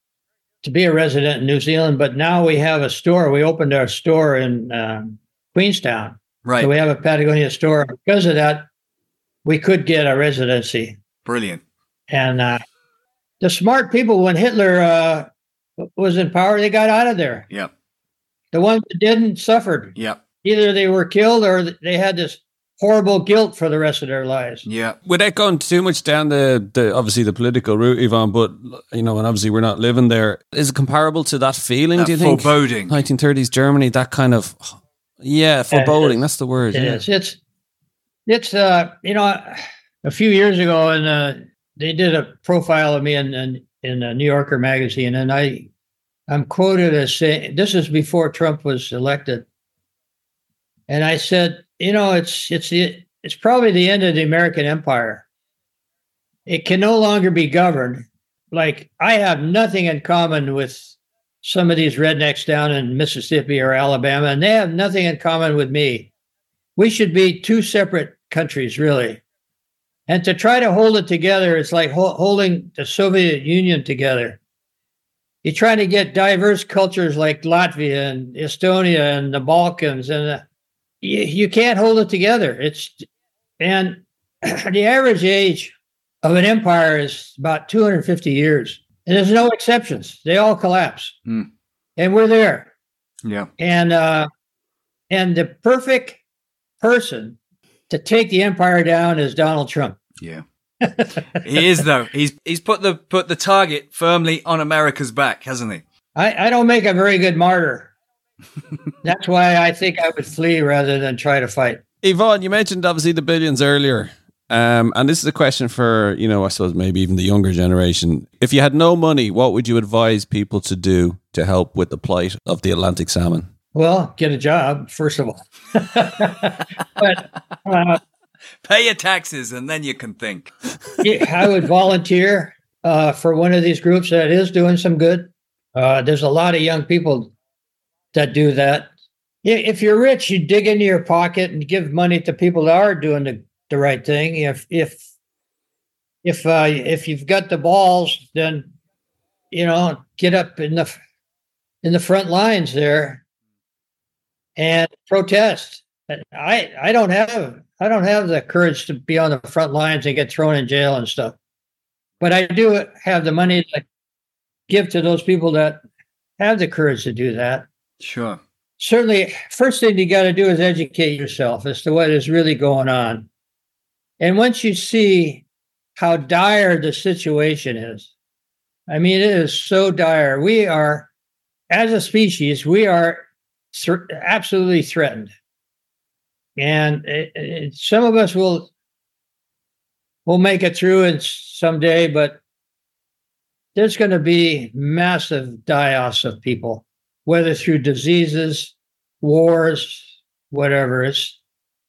to be a resident in New Zealand. But now we have a store. We opened our store in um, Queenstown. Right. So we have a Patagonia store. Because of that, we could get a residency. Brilliant. And uh, the smart people, when Hitler uh, was in power, they got out of there. Yep. The ones that didn't suffered. Yep. Either they were killed or they had this horrible guilt for the rest of their lives. Yeah. Without going too much down the, the obviously the political route, Yvonne, but you know, and obviously we're not living there. Is it comparable to that feeling? That do you think? Foreboding. nineteen thirties Germany, that kind of, yeah, foreboding. That's the word. It yeah. is. It's it's uh you know a few years ago, and uh, they did a profile of me in in, in a New Yorker magazine, and I I'm quoted as saying, this is before Trump was elected, and I said, you know, it's it's the it's probably the end of the American empire. It can no longer be governed. Like, I have nothing in common with some of these rednecks down in Mississippi or Alabama, and they have nothing in common with me. We should be two separate countries, really. And to try to hold it together, it's like ho- holding the Soviet Union together. You're trying to get diverse cultures like Latvia and Estonia and the Balkans, and uh, you, you can't hold it together. It's and the average age of an empire is about two hundred fifty years, and there's no exceptions. They all collapse, Mm. and we're there. Yeah. And uh, and the perfect person to take the empire down is Donald Trump. Yeah. He is, though. He's he's put the put the target firmly on America's back, hasn't he? I, I don't make a very good martyr. That's why I think I would flee rather than try to fight. Yvonne, you mentioned obviously the billions earlier. Um, and this is a question for, you know, I suppose maybe even the younger generation. If you had no money, what would you advise people to do to help with the plight of the Atlantic salmon? Well, get a job, first of all. But uh, Pay your taxes and then you can think. I would volunteer uh, for one of these groups that is doing some good. Uh, there's a lot of young people that do that. if you're rich, you dig into your pocket and give money to people that are doing the, the right thing. If if if uh, if you've got the balls, then you know get up in the in the front lines there and protest. I I don't have I don't have the courage to be on the front lines and get thrown in jail and stuff, but I do have the money to give to those people that have the courage to do that. Sure. Certainly, first thing you got to do is educate yourself as to what is really going on. And once you see how dire the situation is, I mean, it is so dire. We are, as a species, we are th- absolutely threatened. And it, it, some of us will will make it through it someday, but there's going to be massive die-offs of people, whether through diseases, wars, whatever. It's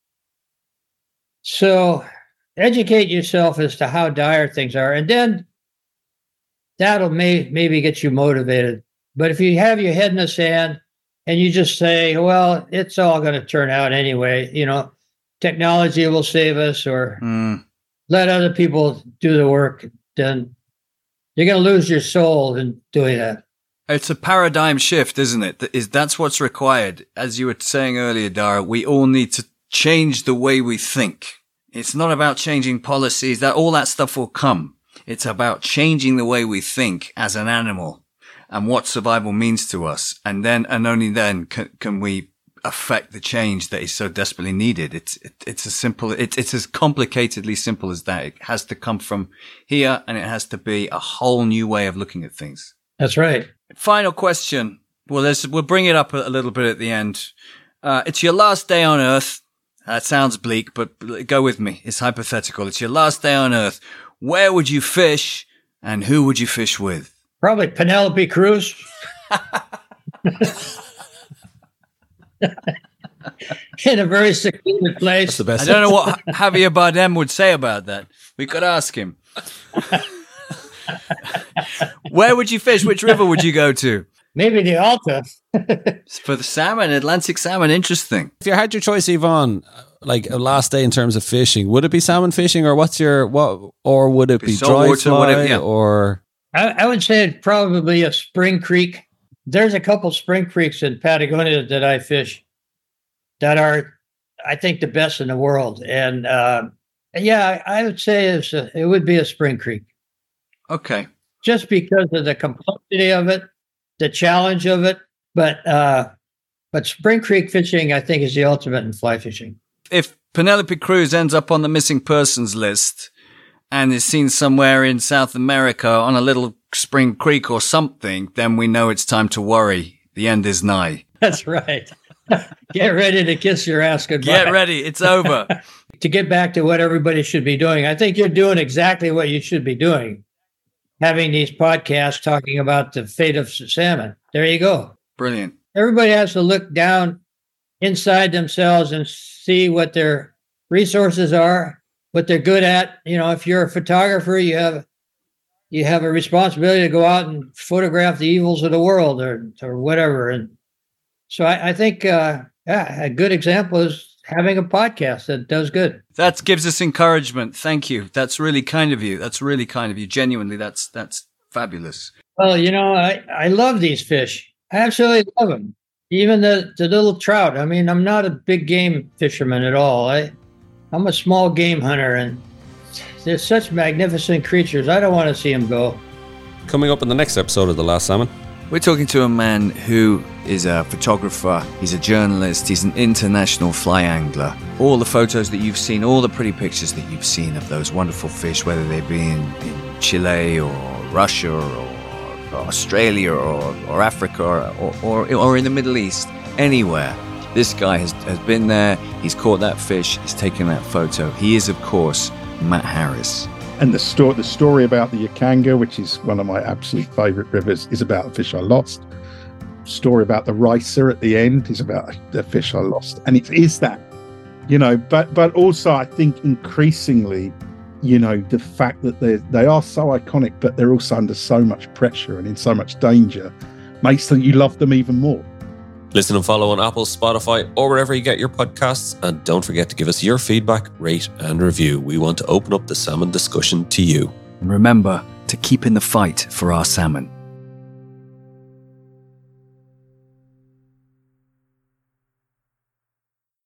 so educate yourself as to how dire things are, and then that'll may, maybe get you motivated. But if you have your head in the sand and you just say, well, it's all going to turn out anyway, you know, technology will save us, or Mm. let other people do the work, then you're going to lose your soul in doing that. It's a paradigm shift, isn't it? That is, that's what's required. As you were saying earlier, Dara, we all need to change the way we think. It's not about changing policies. That all that stuff will come. It's about changing the way we think as an animal and what survival means to us. And then, and only then can, can we affect the change that is so desperately needed. It's, it, it's as simple, it, it's as complicatedly simple as that. It has to come from here, and it has to be a whole new way of looking at things. That's right. Final question. Well, there's, we'll bring it up a, a little bit at the end. Uh, it's your last day on Earth. That sounds bleak, but go with me. It's hypothetical. It's your last day on Earth. Where would you fish, and who would you fish with? Probably Penelope Cruz. In a very secluded place. That's the best. I don't know what Javier Bardem would say about that. We could ask him. Where would you fish? Which river would you go to? Maybe the Alta. For the salmon, Atlantic salmon. Interesting. If you had your choice, Yvonne, like a last day in terms of fishing, would it be salmon fishing, or what's your what? Or would it be, Be dry saltwater, fly, whatever, yeah. or I, I would say it'd probably a spring creek. There's a couple spring creeks in Patagonia that I fish that are, I think, the best in the world. And uh, yeah, I would say it's a, it would be a spring creek. Okay. Just because of the complexity of it, the challenge of it. But uh, but spring creek fishing, I think, is the ultimate in fly fishing. If Penelope Cruz ends up on the missing persons list and is seen somewhere in South America on a little spring creek or something, then we know it's time to worry. The end is nigh. That's right. Get ready to kiss your ass goodbye. Get ready. It's over. To get back to what everybody should be doing, I think you're doing exactly what you should be doing. Having these podcasts talking about the fate of salmon. There you go. Brilliant. Everybody has to look down inside themselves and see what their resources are, what they're good at. You know, if you're a photographer, you have you have a responsibility to go out and photograph the evils of the world, or or whatever. And so I, I think uh, yeah, a good example is having a podcast that does good. That gives us encouragement. Thank you. That's really kind of you. That's really kind of you. Genuinely, that's that's fabulous. Well, you know, I, I love these fish. I absolutely love them. Even the, the little trout. I mean, I'm not a big game fisherman at all. I, I'm a small game hunter, and they're such magnificent creatures. I don't want to see them go. coming up in the next episode of The Last Salmon? We're talking to a man who is a photographer, he's a journalist, he's an international fly angler. All the photos that you've seen, all the pretty pictures that you've seen of those wonderful fish, whether they be in, in Chile or Russia or, or Australia or, or Africa or, or, or in the Middle East, anywhere. This guy has, has been there, he's caught that fish, he's taken that photo. He is, of course, Matt Harris. And the story, the story about the Yakanga, which is one of my absolute favourite rivers, is about a fish I lost. Story about the ricer at the end is about the fish I lost, and it is that, you know. But but also, I think increasingly, you know, the fact that they they are so iconic, but they're also under so much pressure and in so much danger, makes them you love them even more. Listen and follow on Apple, Spotify, or wherever you get your podcasts. And don't forget to give us your feedback, rate, and review. We want to open up the salmon discussion to you. And remember to keep in the fight for our salmon.